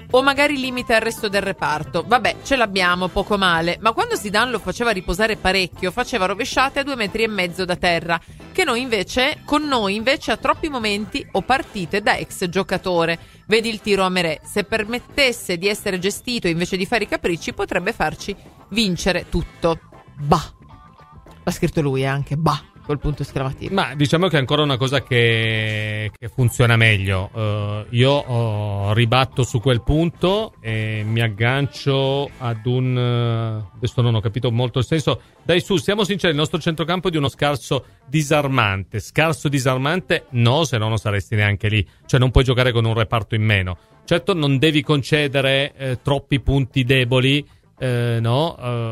o magari limita il resto del reparto. Vabbè, ce l'abbiamo, poco male, ma quando Zidane lo faceva riposare parecchio, faceva rovesciate a due metri e mezzo da terra, che noi invece, con noi invece ha troppi momenti o partite da ex giocatore. Vedi il tiro a Merè, se permettesse di essere gestito invece di fare i capricci potrebbe farci vincere tutto. Bah, l'ha scritto lui anche, bah, col punto esclamativo. Ma diciamo che è ancora una cosa che, che funziona meglio. Uh, io oh, ribatto su quel punto e mi aggancio ad un... Uh, adesso non ho capito molto il senso. Dai su, siamo sinceri, il nostro centrocampo è di uno scarso disarmante. Scarso disarmante no, se no non saresti neanche lì. Cioè non puoi giocare con un reparto in meno. Certo non devi concedere eh, troppi punti deboli, Eh, no,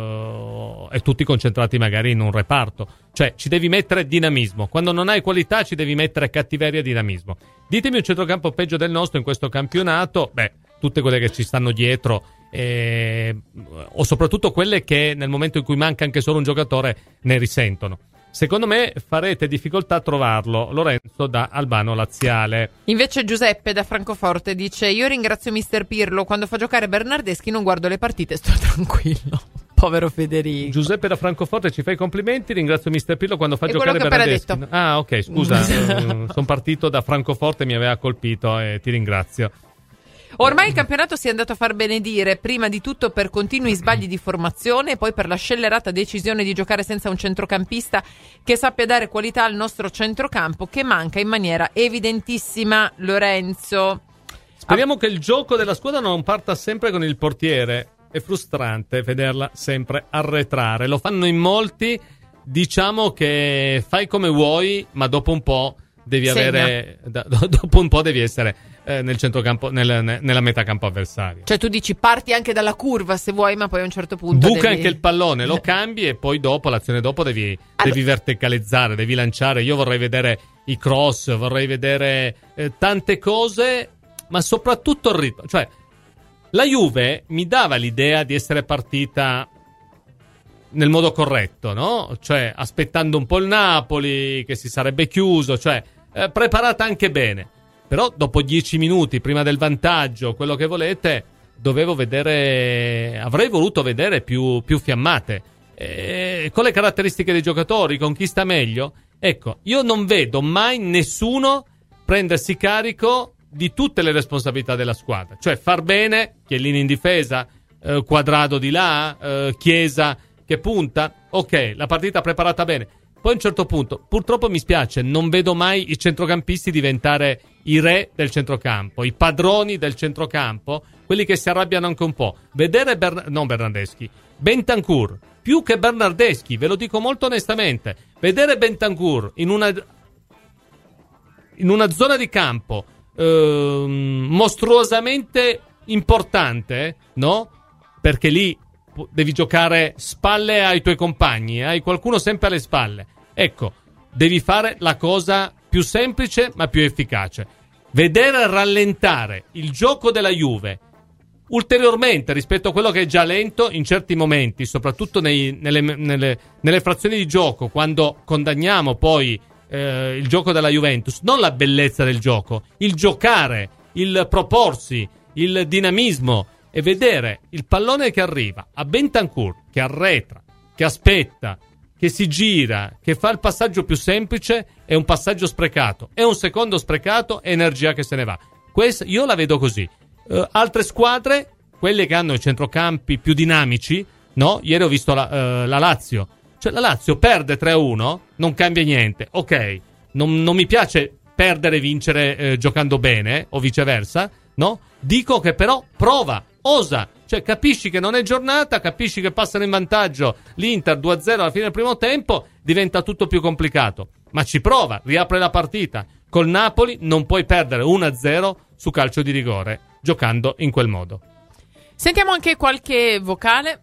uh, e tutti concentrati magari in un reparto. Cioè ci devi mettere dinamismo. Quando non hai qualità ci devi mettere cattiveria e dinamismo. Ditemi un centrocampo peggio del nostro in questo campionato. Beh, tutte quelle che ci stanno dietro, eh, o soprattutto quelle che nel momento in cui manca anche solo un giocatore ne risentono. Secondo me farete difficoltà a trovarlo. Lorenzo da Albano Laziale. Invece Giuseppe da Francoforte dice: io ringrazio mister Pirlo, quando fa giocare Bernardeschi non guardo le partite, sto tranquillo. Povero Federico. Giuseppe da Francoforte, ci fai i complimenti. Ringrazio mister Pirlo quando fa è giocare Bernardeschi. Detto. Ah, ok, scusa. Sono partito da Francoforte, mi aveva colpito e ti ringrazio. Ormai il campionato si è andato a far benedire, prima di tutto per continui sbagli di formazione e poi per la scellerata decisione di giocare senza un centrocampista che sappia dare qualità al nostro centrocampo, che manca in maniera evidentissima. Lorenzo. Speriamo ah. che il gioco della squadra non parta sempre con il portiere. È frustrante vederla sempre arretrare. Lo fanno in molti. Diciamo che fai come vuoi, ma dopo un po' devi Segna. avere da, dopo un po' devi essere eh, nel centrocampo, nel, nella metà campo avversario. Cioè tu dici parti anche dalla curva se vuoi, ma poi a un certo punto buca devi... anche il pallone, lo cambi e poi dopo l'azione dopo devi, allora... devi verticalizzare, devi lanciare. Io vorrei vedere i cross, vorrei vedere eh, tante cose, ma soprattutto il ritmo. Cioè la Juve mi dava l'idea di essere partita nel modo corretto, no? Cioè aspettando un po' il Napoli che si sarebbe chiuso, cioè eh, preparata anche bene. Però dopo dieci minuti prima del vantaggio, quello che volete, dovevo vedere, avrei voluto vedere più, più fiammate. E con le caratteristiche dei giocatori, con chi sta meglio, ecco, io non vedo mai nessuno prendersi carico di tutte le responsabilità della squadra. Cioè far bene, Chiellini in difesa, eh, Quadrado di là, eh, Chiesa che punta, ok, la partita preparata bene. Poi a un certo punto, purtroppo mi spiace, non vedo mai i centrocampisti diventare i re del centrocampo, i padroni del centrocampo, quelli che si arrabbiano anche un po'. Vedere, Bern- non Bernardeschi, Bentancur, più che Bernardeschi, ve lo dico molto onestamente, vedere Bentancur in una, in una zona di campo ehm, mostruosamente importante, no? Perché lì devi giocare spalle ai tuoi compagni, hai qualcuno sempre alle spalle. Ecco, devi fare la cosa più semplice ma più efficace. Vedere rallentare il gioco della Juve ulteriormente rispetto a quello che è già lento in certi momenti, soprattutto nei, nelle, nelle, nelle frazioni di gioco, quando condanniamo poi eh, il gioco della Juventus, non la bellezza del gioco, il giocare, il proporsi, il dinamismo. E vedere il pallone che arriva a Bentancur, che arretra, che aspetta, che si gira, che fa il passaggio più semplice, è un passaggio sprecato. È un secondo sprecato, è energia che se ne va. Questa, io la vedo così. Uh, altre squadre, quelle che hanno i centrocampi più dinamici, no? Ieri ho visto la, uh, la Lazio. Cioè la Lazio perde tre a uno, non cambia niente. Ok, non, non mi piace perdere e vincere eh, giocando bene, o viceversa, no? Dico che però prova, osa, cioè capisci che non è giornata, capisci che passano in vantaggio l'Inter due a zero alla fine del primo tempo, diventa tutto più complicato, ma ci prova, riapre la partita. Col Napoli non puoi perdere uno a zero su calcio di rigore giocando in quel modo. Sentiamo anche qualche vocale.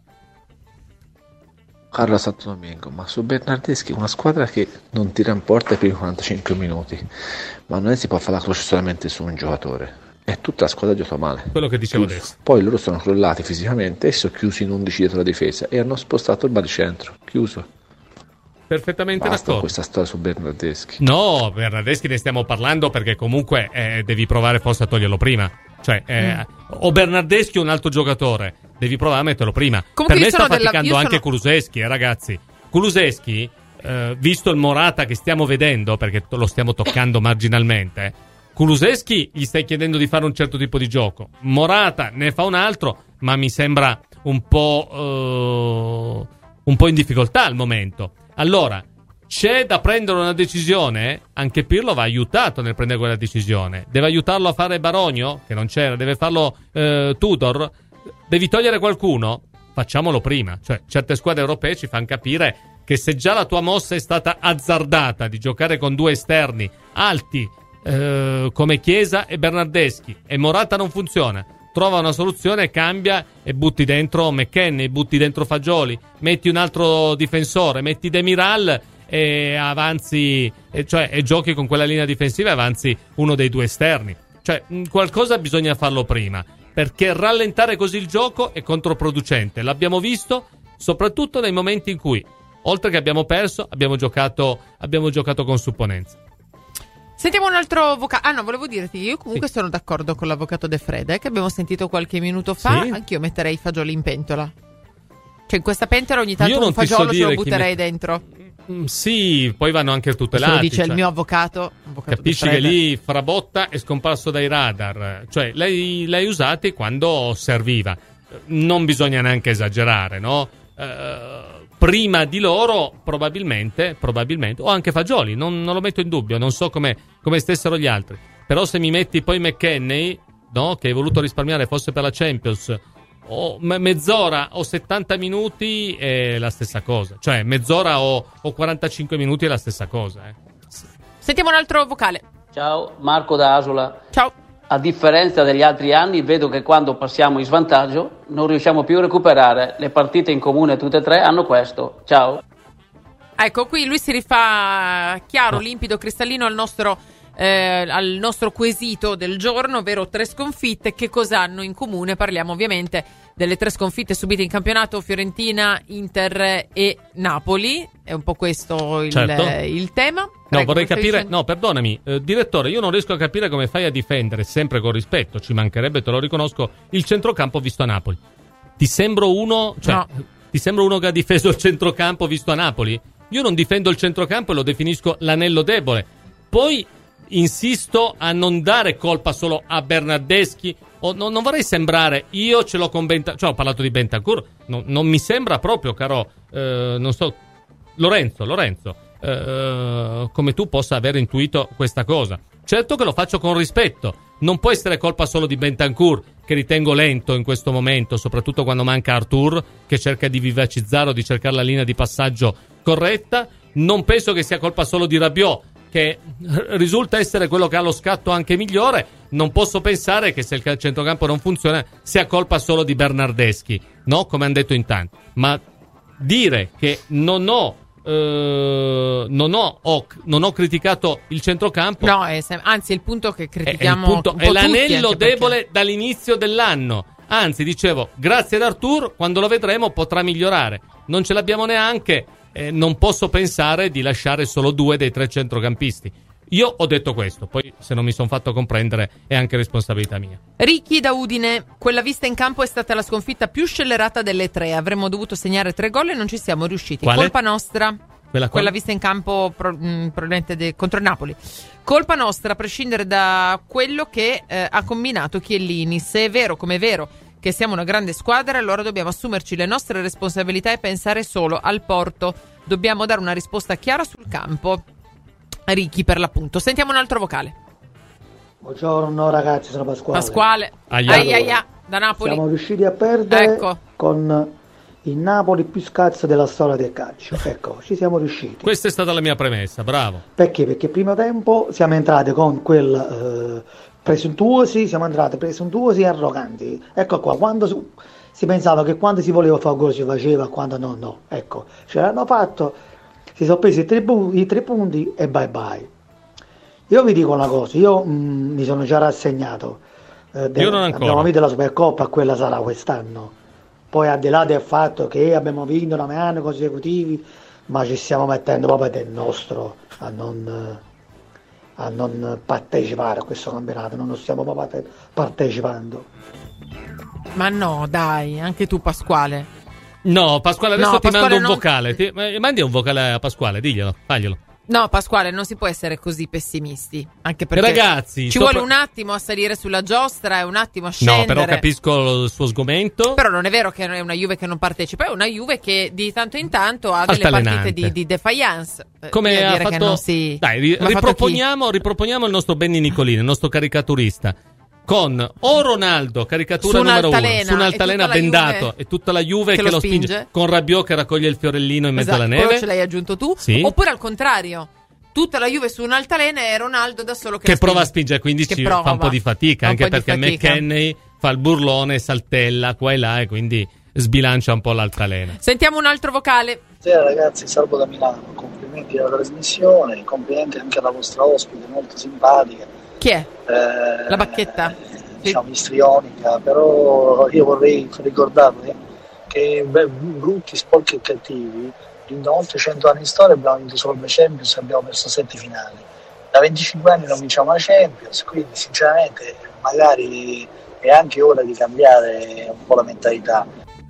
Carlo Santo Domingo, ma su Bernardeschi una squadra che non tira in porta per i quarantacinque minuti, ma non si può fare la croce solamente su un giocatore. E tutta la squadra gioca male. Quello che dicevo chiuso. adesso. Poi loro sono crollati fisicamente e sono chiusi in undici dietro la difesa e hanno spostato il baricentro. Chiuso. Perfettamente Basta d'accordo. Questa storia su Bernardeschi. No, Bernardeschi ne stiamo parlando perché comunque eh, devi provare forse a toglierlo prima. Cioè, eh, Mm. o Bernardeschi o un altro giocatore, devi provare a metterlo prima. Comunque Per me io sta sono della- faticando io anche sono- Kulusevski, eh, ragazzi. Kulusevski, eh, visto il Morata che stiamo vedendo, perché to- lo stiamo toccando marginalmente, eh, Kulusevski gli stai chiedendo di fare un certo tipo di gioco. Morata ne fa un altro, ma mi sembra un po', eh, un po' in difficoltà al momento. Allora, c'è da prendere una decisione, anche Pirlo va aiutato nel prendere quella decisione. Deve aiutarlo a fare Barogno, che non c'era, deve farlo eh, Tudor. Devi togliere qualcuno? Facciamolo prima. Cioè, certe squadre europee ci fanno capire che se già la tua mossa è stata azzardata di giocare con due esterni alti eh, come Chiesa e Bernardeschi e Morata non funziona, trova una soluzione, cambia e butti dentro McKennie, butti dentro Fagioli, metti un altro difensore, metti Demiral e avanzi, e cioè e giochi con quella linea difensiva e avanzi uno dei due esterni. Cioè, mh, qualcosa bisogna farlo prima, perché rallentare così il gioco è controproducente. L'abbiamo visto soprattutto nei momenti in cui, oltre che abbiamo perso, abbiamo giocato, abbiamo giocato con supponenza. Sentiamo un altro avvocato. Ah no, volevo dirti, io comunque sì. sono d'accordo con l'avvocato De Frede, che abbiamo sentito qualche minuto fa. Sì. Anch'io metterei i fagioli in pentola. Cioè, in questa pentola ogni tanto Io non un ti so fagiolo ce lo dire chi butterei met- dentro. Mm, Sì, poi vanno anche Questo tutelati. lo dice cioè, il mio avvocato. avvocato Capisci De che Frede. lì Frabotta è scomparso dai radar. Cioè, l'hai, l'hai usati quando serviva. Non bisogna neanche esagerare, no? Eh, prima di loro, probabilmente, probabilmente, o anche Fagioli, non, non lo metto in dubbio, non so come, come stessero gli altri. Però se mi metti poi McKennie, no? Che hai voluto risparmiare fosse per la Champions, o me- mezz'ora o settanta minuti è la stessa cosa. Cioè, mezz'ora o, o quarantacinque minuti è la stessa cosa, eh. Sentiamo un altro vocale. Ciao, Marco da Asola. Ciao. A differenza degli altri anni, vedo che quando passiamo in svantaggio non riusciamo più a recuperare. Le partite in comune tutte e tre hanno questo. Ciao. Ecco, qui lui si rifà chiaro, limpido, cristallino al nostro, eh, al nostro quesito del giorno, ovvero tre sconfitte. Che cosa hanno in comune? Parliamo ovviamente delle tre sconfitte subite in campionato: Fiorentina, Inter e Napoli. È un po' questo il, Certo. eh, il tema. No, Prego, vorrei stavi capire. dicendo? No, perdonami, eh, direttore, io non riesco a capire come fai a difendere, sempre con rispetto, ci mancherebbe, te lo riconosco, il centrocampo visto a Napoli. Ti sembro uno, cioè, No. ti sembra uno che ha difeso il centrocampo visto a Napoli? Io non difendo il centrocampo e lo definisco l'anello debole. Poi insisto a non dare colpa solo a Bernardeschi. O, no, non vorrei sembrare, io ce l'ho con Bentancur, cioè ho parlato di Bentancur, no, non mi sembra proprio, caro, eh, non so, Lorenzo, Lorenzo, eh, come tu possa aver intuito questa cosa. Certo che lo faccio con rispetto, non può essere colpa solo di Bentancur, che ritengo lento in questo momento, soprattutto quando manca Arthur, che cerca di vivacizzare o di cercare la linea di passaggio corretta. Non penso che sia colpa solo di Rabiot, che risulta essere quello che ha lo scatto anche migliore. Non posso pensare che se il centrocampo non funziona sia colpa solo di Bernardeschi, no? Come hanno detto in tanti. Ma dire che non ho eh, non ho, ho non ho criticato il centrocampo, No, è sem- anzi, è il punto che è, è, il critichiamo punto, un po' è l'anello tutti, anche debole perché- dall'inizio dell'anno. Anzi, dicevo, grazie ad Arthur, quando lo vedremo potrà migliorare. Non ce l'abbiamo neanche. Eh, non posso pensare di lasciare solo due dei tre centrocampisti. Io ho detto questo, poi se non mi sono fatto comprendere è anche responsabilità mia. Ricchi da Udine, quella vista in campo è stata la sconfitta più scellerata delle tre. Avremmo dovuto segnare tre gol e non ci siamo riusciti. Quale? Colpa nostra. Quella, Quella quale? vista in campo pro- mh, probabilmente de- contro il Napoli. Colpa nostra, a prescindere da quello che eh, ha combinato Chiellini. Se è vero, come è vero, che siamo una grande squadra, allora dobbiamo assumerci le nostre responsabilità e pensare solo al Porto. Dobbiamo dare una risposta chiara sul campo. Ricchi per l'appunto. Sentiamo un altro vocale. Buongiorno ragazzi, sono Pasquale. Pasquale. Aia. Aia, aia, da Napoli. Siamo riusciti a perdere Ecco. con il Napoli più scarso della storia del calcio. Ecco, ci siamo riusciti. Questa è stata la mia premessa, bravo. Perché? Perché primo tempo siamo entrati con quel eh, presuntuosi, siamo entrati presuntuosi e arroganti. Ecco qua, quando si, si pensava che quando si voleva fare gol si faceva, quando no, no. Ecco, ce l'hanno fatto, si sono presi i tre, bu- i tre punti e bye bye. Io vi dico una cosa, io mh, mi sono già rassegnato. Eh, de- Io non ancora. Abbiamo vinto la Supercoppa, quella sarà quest'anno. Poi al di là del fatto che abbiamo vinto nove anni consecutivi, ma ci stiamo mettendo proprio del nostro a non... a non partecipare a questo campionato, non lo stiamo parte- partecipando. Ma no, dai, anche tu Pasquale. No, Pasquale, adesso No, ti Pasquale mando un non- vocale. Ti, ma- mandi un vocale a Pasquale, diglielo, faglielo. No, Pasquale, non si può essere così pessimisti. Anche perché Ragazzi, ci sopra- vuole un attimo a salire sulla giostra e un attimo a scendere. No, però capisco il suo sgomento. Però non è vero che è una Juve che non partecipa, è una Juve che di tanto in tanto ha delle Altalenante. partite di, di defiance. Eh, Come voglio ha dire fatto... che non si... Dai, ri- come ha fatto riproponiamo, riproponiamo il nostro Benny Nicolini, il nostro caricaturista. Con o Ronaldo, caricatura Su numero uno, un'altalena su un'altalena e tutta la bendato Juve e tutta la Juve che che, lo lo spinge. spinge. Con Rabiot che raccoglie il fiorellino in mezzo Esatto, alla quello neve. ce l'hai aggiunto tu. Sì. Oppure al contrario, tutta la Juve su un'altalena e Ronaldo da solo che, Che la prova a spinge. spingere, quindi Che ci prova. fa un po' di fatica, Fa un anche po' di perché fatica. McKennie fa il burlone, saltella qua e là e quindi sbilancia un po' l'altalena. Sentiamo un altro vocale. Buonasera ragazzi, Salvo da Milano, complimenti alla trasmissione, complimenti anche alla vostra ospite, molto simpatica. Chi è? Eh, La Bacchetta? Diciamo istrionica, però io vorrei ricordarvi che beh, brutti, sporchi e cattivi, in oltre cento anni di storia abbiamo vinto solo due Champions e abbiamo perso sette finali. Da venticinque anni non vinciamo la Champions, quindi sinceramente magari è anche ora di cambiare un po' la mentalità.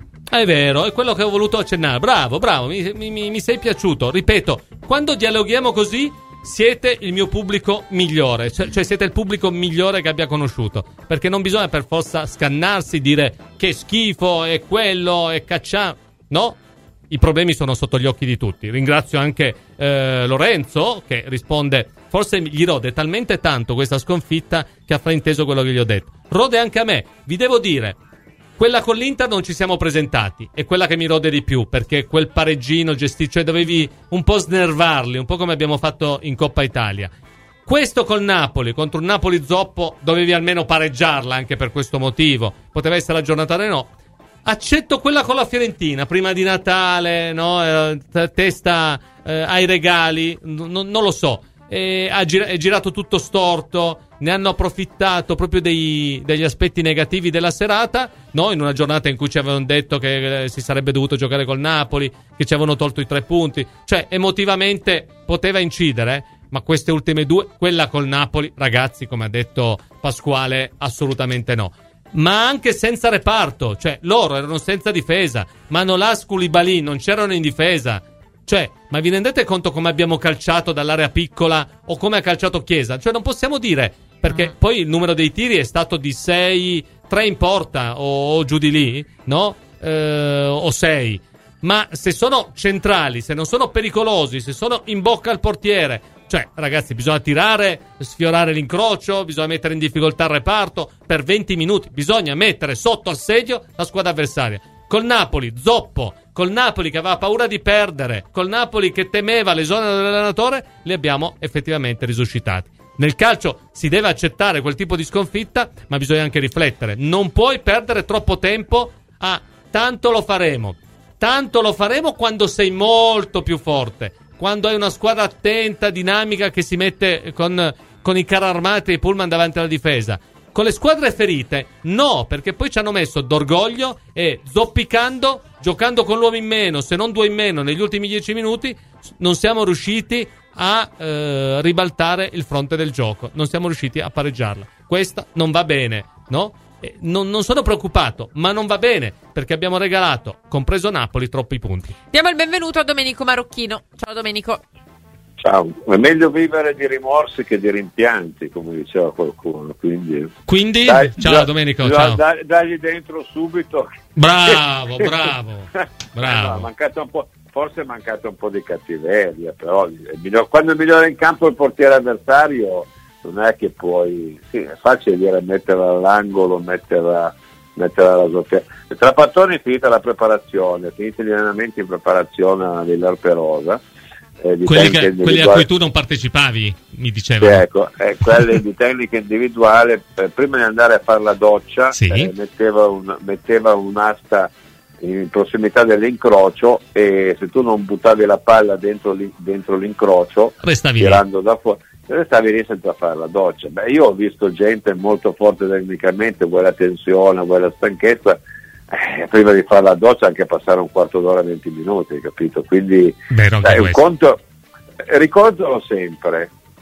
È vero, è quello che ho voluto accennare. Bravo, bravo, mi, mi, mi sei piaciuto. Ripeto, quando dialoghiamo così siete il mio pubblico migliore, cioè, cioè siete il pubblico migliore che abbia conosciuto, perché non bisogna per forza scannarsi, dire che schifo è quello, è cacciare, no? I problemi sono sotto gli occhi di tutti. Ringrazio anche eh, Lorenzo che risponde, forse gli rode talmente tanto questa sconfitta che ha frainteso quello che gli ho detto. Rode anche a me, vi devo dire, quella con l'Inter non ci siamo presentati, è quella che mi rode di più, perché quel pareggino gestito, cioè dovevi un po' snervarli, un po' come abbiamo fatto in Coppa Italia. Questo col Napoli, contro un Napoli zoppo, dovevi almeno pareggiarla anche per questo motivo. Poteva essere la giornata no. Accetto quella con la Fiorentina, prima di Natale, no? Eh, t- testa eh, ai regali, n- non lo so. E ha gir- è girato tutto storto, ne hanno approfittato proprio dei, degli aspetti negativi della serata, no? In una giornata in cui ci avevano detto che eh, si sarebbe dovuto giocare col Napoli, che ci avevano tolto i tre punti, cioè emotivamente poteva incidere, ma queste ultime due, quella col Napoli, ragazzi, come ha detto Pasquale, assolutamente no. Ma anche senza reparto, cioè loro erano senza difesa, Manolas, Koulibaly non c'erano in difesa. Cioè, ma vi rendete conto come abbiamo calciato dall'area piccola o come ha calciato Chiesa? Cioè non possiamo dire, perché mm. poi il numero dei tiri è stato di sei, tre in porta o, o giù di lì, no? Eh, o sei. Ma se sono centrali, se non sono pericolosi, se sono in bocca al portiere, cioè ragazzi bisogna tirare, sfiorare l'incrocio, bisogna mettere in difficoltà il reparto per venti minuti, bisogna mettere sotto assedio la squadra avversaria. Col Napoli, zoppo, col Napoli che aveva paura di perdere, col Napoli che temeva l'esonero dell'allenatore, li abbiamo effettivamente risuscitati. Nel calcio si deve accettare quel tipo di sconfitta, ma bisogna anche riflettere. Non puoi perdere troppo tempo a tanto lo faremo. Tanto lo faremo quando sei molto più forte, quando hai una squadra attenta, dinamica, che si mette con, con i carri armati e i pullman davanti alla difesa. Con le squadre ferite, no, perché poi ci hanno messo d'orgoglio e zoppicando, giocando con l'uomo in meno, se non due in meno negli ultimi dieci minuti, non siamo riusciti a eh, ribaltare il fronte del gioco, non siamo riusciti a pareggiarla. Questa non va bene, no? Eh, non, non sono preoccupato, ma non va bene, perché abbiamo regalato, compreso Napoli, troppi punti. Diamo il benvenuto a Domenico Marocchino. Ciao Domenico. Ciao, è meglio vivere di rimorsi che di rimpianti, come diceva qualcuno, quindi... Quindi? Dai, ciao da, Domenico, da, ciao. Da, dagli dentro subito. Bravo, bravo, bravo. No, è mancato un po', forse è mancato un po' di cattiveria, però è miglior, quando è migliore in campo il portiere avversario, non è che puoi... Sì, è facile dire metterla all'angolo, metterla... metterla alla sopra. Tra Pattoni è finita la preparazione, finiti gli allenamenti in preparazione a Villar Perosa. Eh, di quelli, che, quelli a cui tu non partecipavi, mi dicevano. Sì, ecco, eh, quelle di tecnica individuale, eh, prima di andare a fare la doccia, sì. eh, metteva, un, metteva un'asta in prossimità dell'incrocio e se tu non buttavi la palla dentro, li, dentro l'incrocio, restavi tirando lì da fuori, restavi lì senza fare la doccia. Beh, io ho visto gente molto forte tecnicamente, vuoi la tensione, vuoi la stanchezza, Eh, prima di fare la doccia anche passare un quarto d'ora, venti minuti, capito? Quindi Beh, dai, un conto, ricordalo sempre,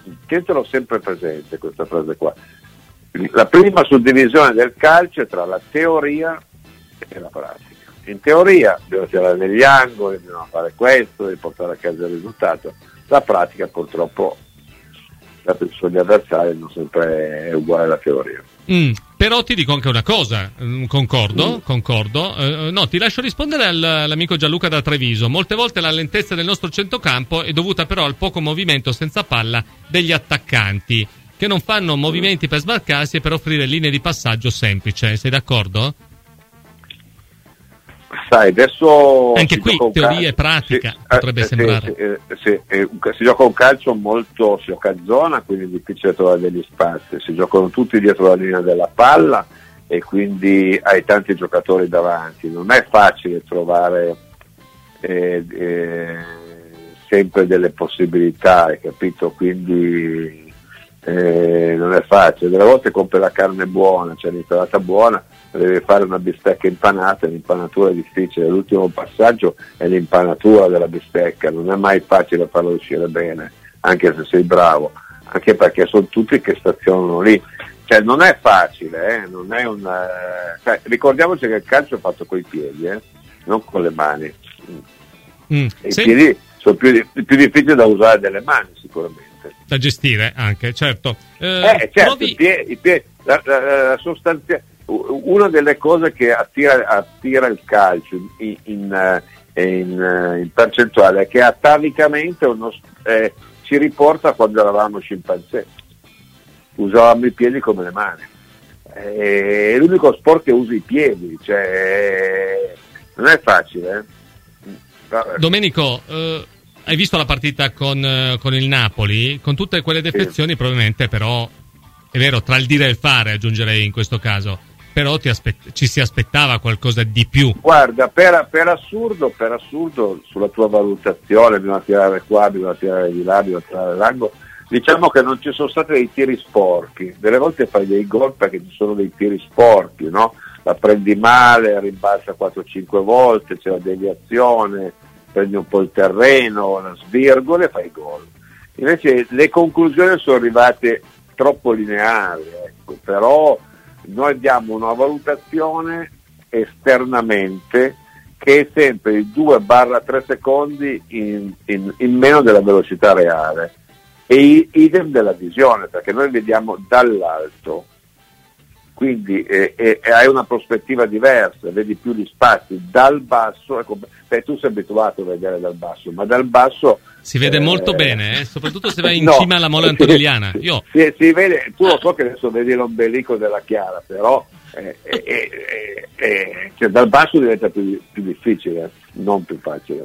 tientelo sempre presente questa frase qua. La prima suddivisione del calcio è tra la teoria e la pratica. In teoria devo tirare negli angoli, bisogna fare questo, devi portare a casa il risultato. La pratica purtroppo per gli avversari non sempre è uguale alla teoria. Mm, però ti dico anche una cosa, mm, concordo, mm. concordo. Eh, no, ti lascio rispondere al, all'amico Gianluca da Treviso. Molte volte la lentezza del nostro centrocampo è dovuta però al poco movimento senza palla degli attaccanti, che non fanno movimenti per sbarcarsi e per offrire linee di passaggio semplice. Sei d'accordo? Sai, adesso anche qui teoria e pratica sì, potrebbe eh, sembrare. Sì, sì, eh, si gioca un calcio molto, si gioca a zona, quindi è difficile trovare degli spazi, si giocano tutti dietro la linea della palla e quindi hai tanti giocatori davanti, non è facile trovare eh, eh, sempre delle possibilità, hai capito? Quindi eh, non è facile, delle volte compri la carne buona, c'è l'insalata buona, devi fare una bistecca impanata, l'impanatura è difficile, l'ultimo passaggio è l'impanatura della bistecca, non è mai facile farla uscire bene, anche se sei bravo, anche perché sono tutti che stazionano lì, cioè non è facile, eh? Non è un, eh... cioè, ricordiamoci che il calcio è fatto coi piedi, eh? Non con le mani, mm. i sì. piedi sono più, più difficili da usare delle mani sicuramente, da gestire anche, certo. Eh, eh certo, provi... i piedi, i piedi, la, la, la sostanzia. Una delle cose che attira, attira il calcio in, in, in, in percentuale è che atavicamente uno, eh, ci riporta quando eravamo scimpanzé, usavamo i piedi come le mani, è l'unico sport che usa i piedi, cioè non è facile, eh? Domenico, eh, hai visto la partita con, eh, con il Napoli? Con tutte quelle defezioni sì. Probabilmente però è vero, tra il dire e il fare aggiungerei in questo caso, però ti aspett- ci si aspettava qualcosa di più. Guarda, per, per assurdo, per assurdo, sulla tua valutazione, bisogna tirare qua, bisogna tirare di là, bisogna tirare l'angolo, diciamo che non ci sono stati dei tiri sporchi, delle volte fai dei gol perché ci sono dei tiri sporchi, no? La prendi male, rimbalza quattro cinque volte, c'è la deviazione, prendi un po' il terreno, la svirgola e fai gol. Invece le conclusioni sono arrivate troppo lineari, ecco, però noi diamo una valutazione esternamente che è sempre di due tre secondi in, in, in meno della velocità reale e idem della visione, perché noi vediamo dall'alto, quindi eh, eh, hai una prospettiva diversa, vedi più gli spazi dal basso, ecco, beh, tu sei abituato a vedere dal basso, ma dal basso si vede eh, molto bene, eh? Soprattutto se vai in no, cima alla molla antonelliana. Io. Si, si vede, tu lo so che adesso vedi l'ombelico della Chiara, però eh, eh, eh, eh, cioè, dal basso diventa più, più difficile, non più facile.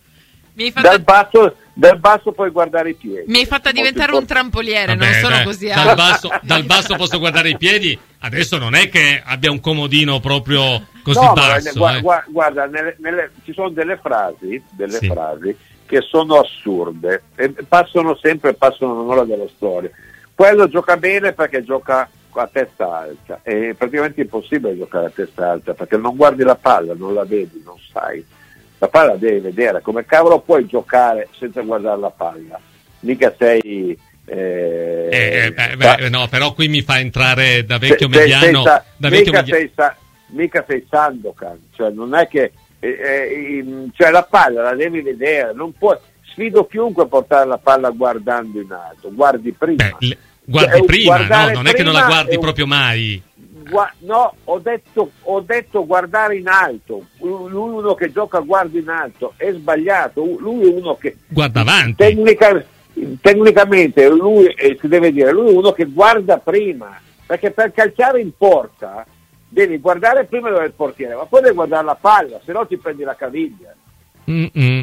Mi fatta... dal, basso, dal basso puoi guardare i piedi. Mi hai fatta diventare un trampoliere, Vabbè, non sono dai, così dal basso, dal basso posso guardare i piedi, adesso non è che abbia un comodino proprio così no, basso. Ma, eh. guarda, guarda nelle, nelle, ci sono delle frasi, delle sì. frasi che sono assurde e passano sempre, passano un'ora della storia. Quello gioca bene perché gioca a testa alta, è praticamente impossibile giocare a testa alta perché non guardi la palla, non la vedi, non sai. La palla devi vedere, come cavolo puoi giocare senza guardare la palla? Mica sei... Eh, eh, beh, beh, no, però qui mi fa entrare da vecchio sei, mediano... Sei, sei, da mica, vecchio media... sei, mica sei Sandokan, cioè non è che... Eh, eh, cioè la palla la devi vedere, non puoi... Sfido chiunque a portare la palla guardando in alto, guardi prima. Beh, guardi cioè, prima, no? Non è che non la guardi un... proprio mai. Gua- no, ho detto, ho detto guardare in alto. Lui uno che gioca guarda in alto, è sbagliato. Lui è uno che guarda avanti. Tecnica, tecnicamente lui eh, si deve dire, lui è uno che guarda prima, perché per calciare in porta devi guardare prima dove è il portiere, ma poi devi guardare la palla, se no ti prendi la caviglia. Mm-mm.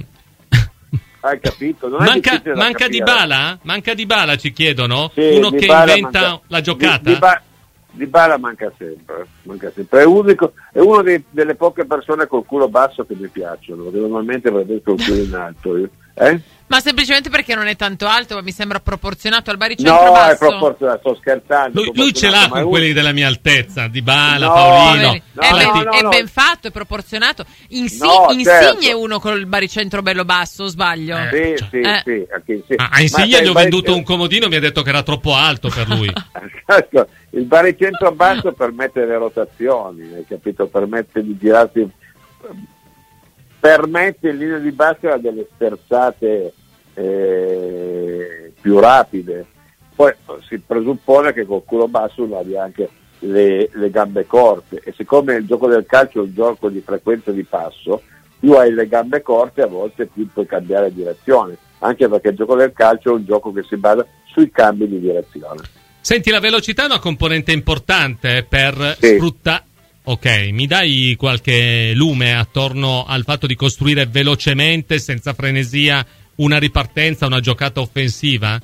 Hai capito? Non manca manca Dybala? Manca Dybala, ci chiedono? Sì, uno Dybala che inventa manca, la giocata? Dybala, Dybala manca sempre, manca sempre. È, unico, è uno dei, delle poche persone col culo basso che mi piacciono, perché normalmente va detto il culo in alto. Io, Eh? Ma semplicemente perché non è tanto alto, ma mi sembra proporzionato al baricentro No, basso. è proporzionato, sto scherzando. Lui, lui ce l'ha con un... quelli della mia altezza, Dybala, No, Paolino. No, è, ben, no, no, è no. ben fatto, è proporzionato. Insi- No, Insigne certo. è uno col baricentro bello basso, o sbaglio? Sì, sì, Eh. sì, anche sì. Ah, a Insigne Ma sai, gli ho il venduto baric- un comodino, mi ha detto che era troppo alto per lui. Ecco, il baricentro basso permette le rotazioni, hai capito? Permette di girarsi, permette in linea di base delle sterzate eh, più rapide. Poi si presuppone che col culo basso uno abbia anche le, le gambe corte, e siccome il gioco del calcio è un gioco di frequenza di passo, più hai le gambe corte a volte più puoi cambiare direzione, anche perché il gioco del calcio è un gioco che si basa sui cambi di direzione. Senti, la velocità è una componente importante per Sì. sfruttare. Ok, mi dai qualche lume attorno al fatto di costruire velocemente, senza frenesia, una ripartenza, una giocata offensiva?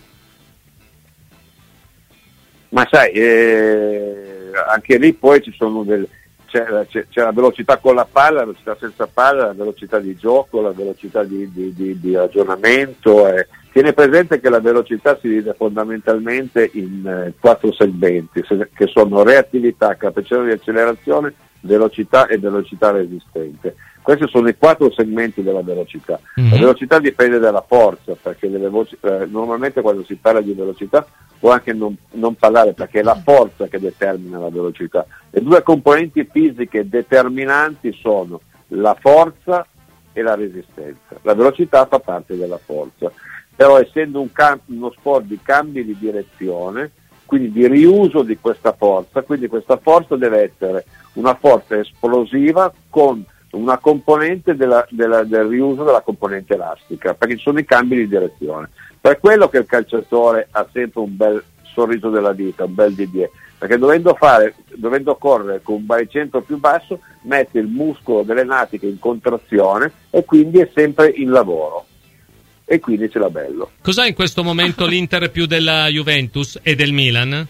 Ma sai, eh, anche lì poi ci sono del, c'è, c'è, c'è la velocità con la palla, la velocità senza palla, la velocità di gioco, la velocità di, di, di, di ragionamento. Eh. Tiene presente che la velocità si divide fondamentalmente in eh, quattro segmenti, se, che sono reattività, capacità di accelerazione, velocità e velocità resistente. Questi sono i quattro segmenti della velocità. Mm-hmm. La velocità dipende dalla forza, perché delle voci, eh, normalmente quando si parla di velocità può anche non, non parlare, perché è la forza che determina la velocità. Le due componenti fisiche determinanti sono la forza e la resistenza. La velocità fa parte della forza, però essendo un camp- uno sport di cambi di direzione, quindi di riuso di questa forza, quindi questa forza deve essere una forza esplosiva con una componente della, della, del riuso della componente elastica, perché ci sono i cambi di direzione. Per quello che il calciatore ha sempre un bel sorriso della vita, un bel D D E, perché dovendo fare, dovendo correre con un baricentro più basso, mette il muscolo delle natiche in contrazione e quindi è sempre in lavoro. E quindi ce l'ha bello. Cos'ha in questo momento l'Inter più della Juventus e del Milan?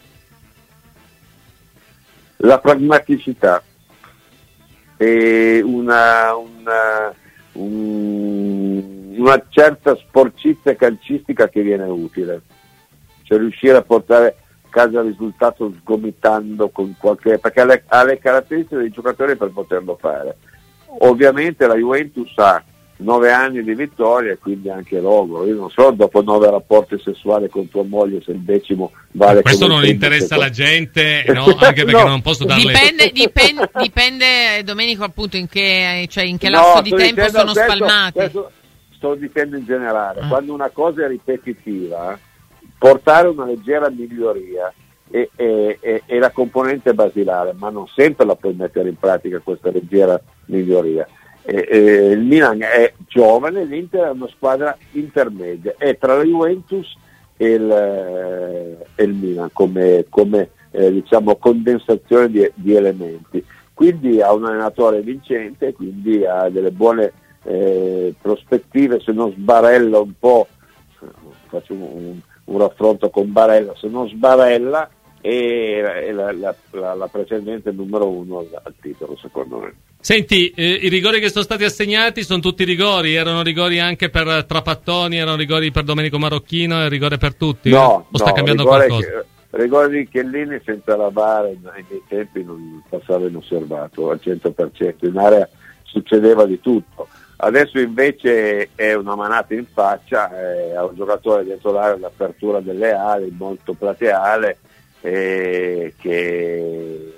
La pragmaticità e una, una, un, una certa sporcizia calcistica che viene utile, cioè riuscire a portare a casa il risultato sgomitando con qualche, perché ha le, ha le caratteristiche dei giocatori per poterlo fare. Ovviamente la Juventus ha nove anni di vittoria e quindi anche logro. Io non so dopo nove rapporti sessuali con tua moglie se il decimo vale. Questo come non interessa alla gente, no? Anche perché no. non posso darle. Dipende, dipende, dipende Domenico, appunto, in che, cioè in che No, lasso di sto tempo dicendo sono questo- spalmati. questo sto dicendo in generale, Ah. quando una cosa è ripetitiva, portare una leggera miglioria è, è- è- è la componente basilare, ma non sempre la puoi mettere in pratica questa leggera miglioria. E, e il Milan è giovane, l'Inter è una squadra intermedia, è tra la Juventus e il, eh, e il Milan come, come eh, diciamo condensazione di, di elementi, quindi ha un allenatore vincente, quindi ha delle buone eh, prospettive, se non sbarella un po', faccio un, un raffronto con Barella, se non sbarella è, è la, la, la, la precedente numero uno al titolo, secondo me. Senti, eh, i rigori che sono stati assegnati sono tutti rigori? Erano rigori anche per Trapattoni, erano rigori per Domenico Marocchino e rigore per tutti? No, o sta no, cambiando rigore qualcosa? che- rigore di Chiellini senza la V A R ai miei tempi non passava inosservato al cento per cento, in area succedeva di tutto. Adesso invece è una manata in faccia, eh, a un giocatore dentro l'area l'apertura delle ali molto plateale, eh, che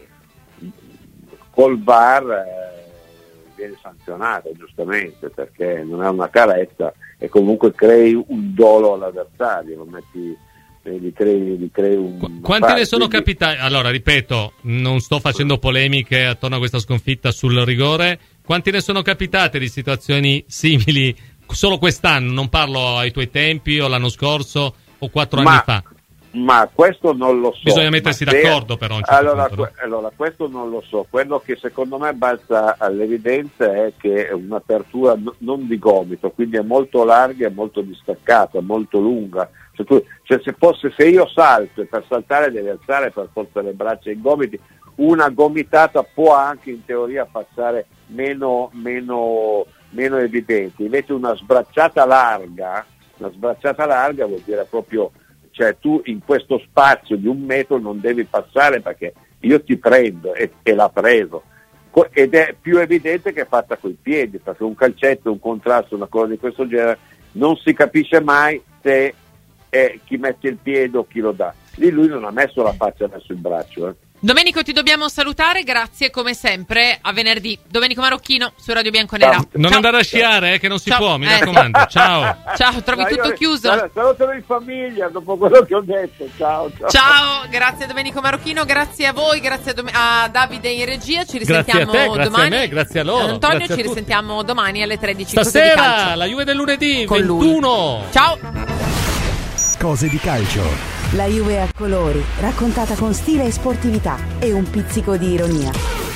col V A R eh, viene sanzionato giustamente, perché non è una carezza e comunque crei un dolo all'avversario, lo metti, eh, gli crei, gli crei un Quanti ne sono quindi- capitati? Allora, ripeto, non sto facendo polemiche attorno a questa sconfitta sul rigore. Quanti ne sono capitate di situazioni simili solo quest'anno? Non parlo ai tuoi tempi o l'anno scorso o quattro Ma- anni fa. Ma questo non lo so. Bisogna mettersi Ma se- d'accordo però a un certo allora, punto, no? que- allora, questo non lo so. Quello che secondo me balza all'evidenza è che è un'apertura no- non di gomito, quindi è molto larga, è molto distaccata, molto lunga. Cioè, tu- cioè se, fosse, se io salto e per saltare devi alzare per forza le braccia e i gomiti, una gomitata può anche in teoria passare meno, meno meno evidenti, invece una sbracciata larga, una sbracciata larga vuol dire proprio, cioè tu in questo spazio di un metro non devi passare perché io ti prendo e, e l'ha preso. Ed è più evidente che è fatta coi piedi, perché un calcetto, un contrasto, una cosa di questo genere non si capisce mai se è chi mette il piede o chi lo dà. Lì lui non ha messo la faccia, ha messo il braccio. Eh. Domenico, ti dobbiamo salutare, grazie come sempre, a venerdì. Domenico Marocchino su Radio Bianconera. Ciao. Non Ciao. andare a sciare, eh, che non si Ciao. può, mi eh. raccomando. Ciao. Ciao, trovi no, tutto io, chiuso. Guarda, salutalo in famiglia dopo quello che ho detto. Ciao, ciao. Ciao, grazie a Domenico Marocchino, grazie a voi, grazie a, Dom- a Davide in regia. Ci risentiamo grazie a te, grazie domani. a me, grazie a loro. Antonio, grazie ci a tutti. risentiamo domani alle tredici. Stasera la Juve del lunedì Con ventuno. Lui. Ciao. Cose di calcio. La Juve a colori, raccontata con stile e sportività e un pizzico di ironia.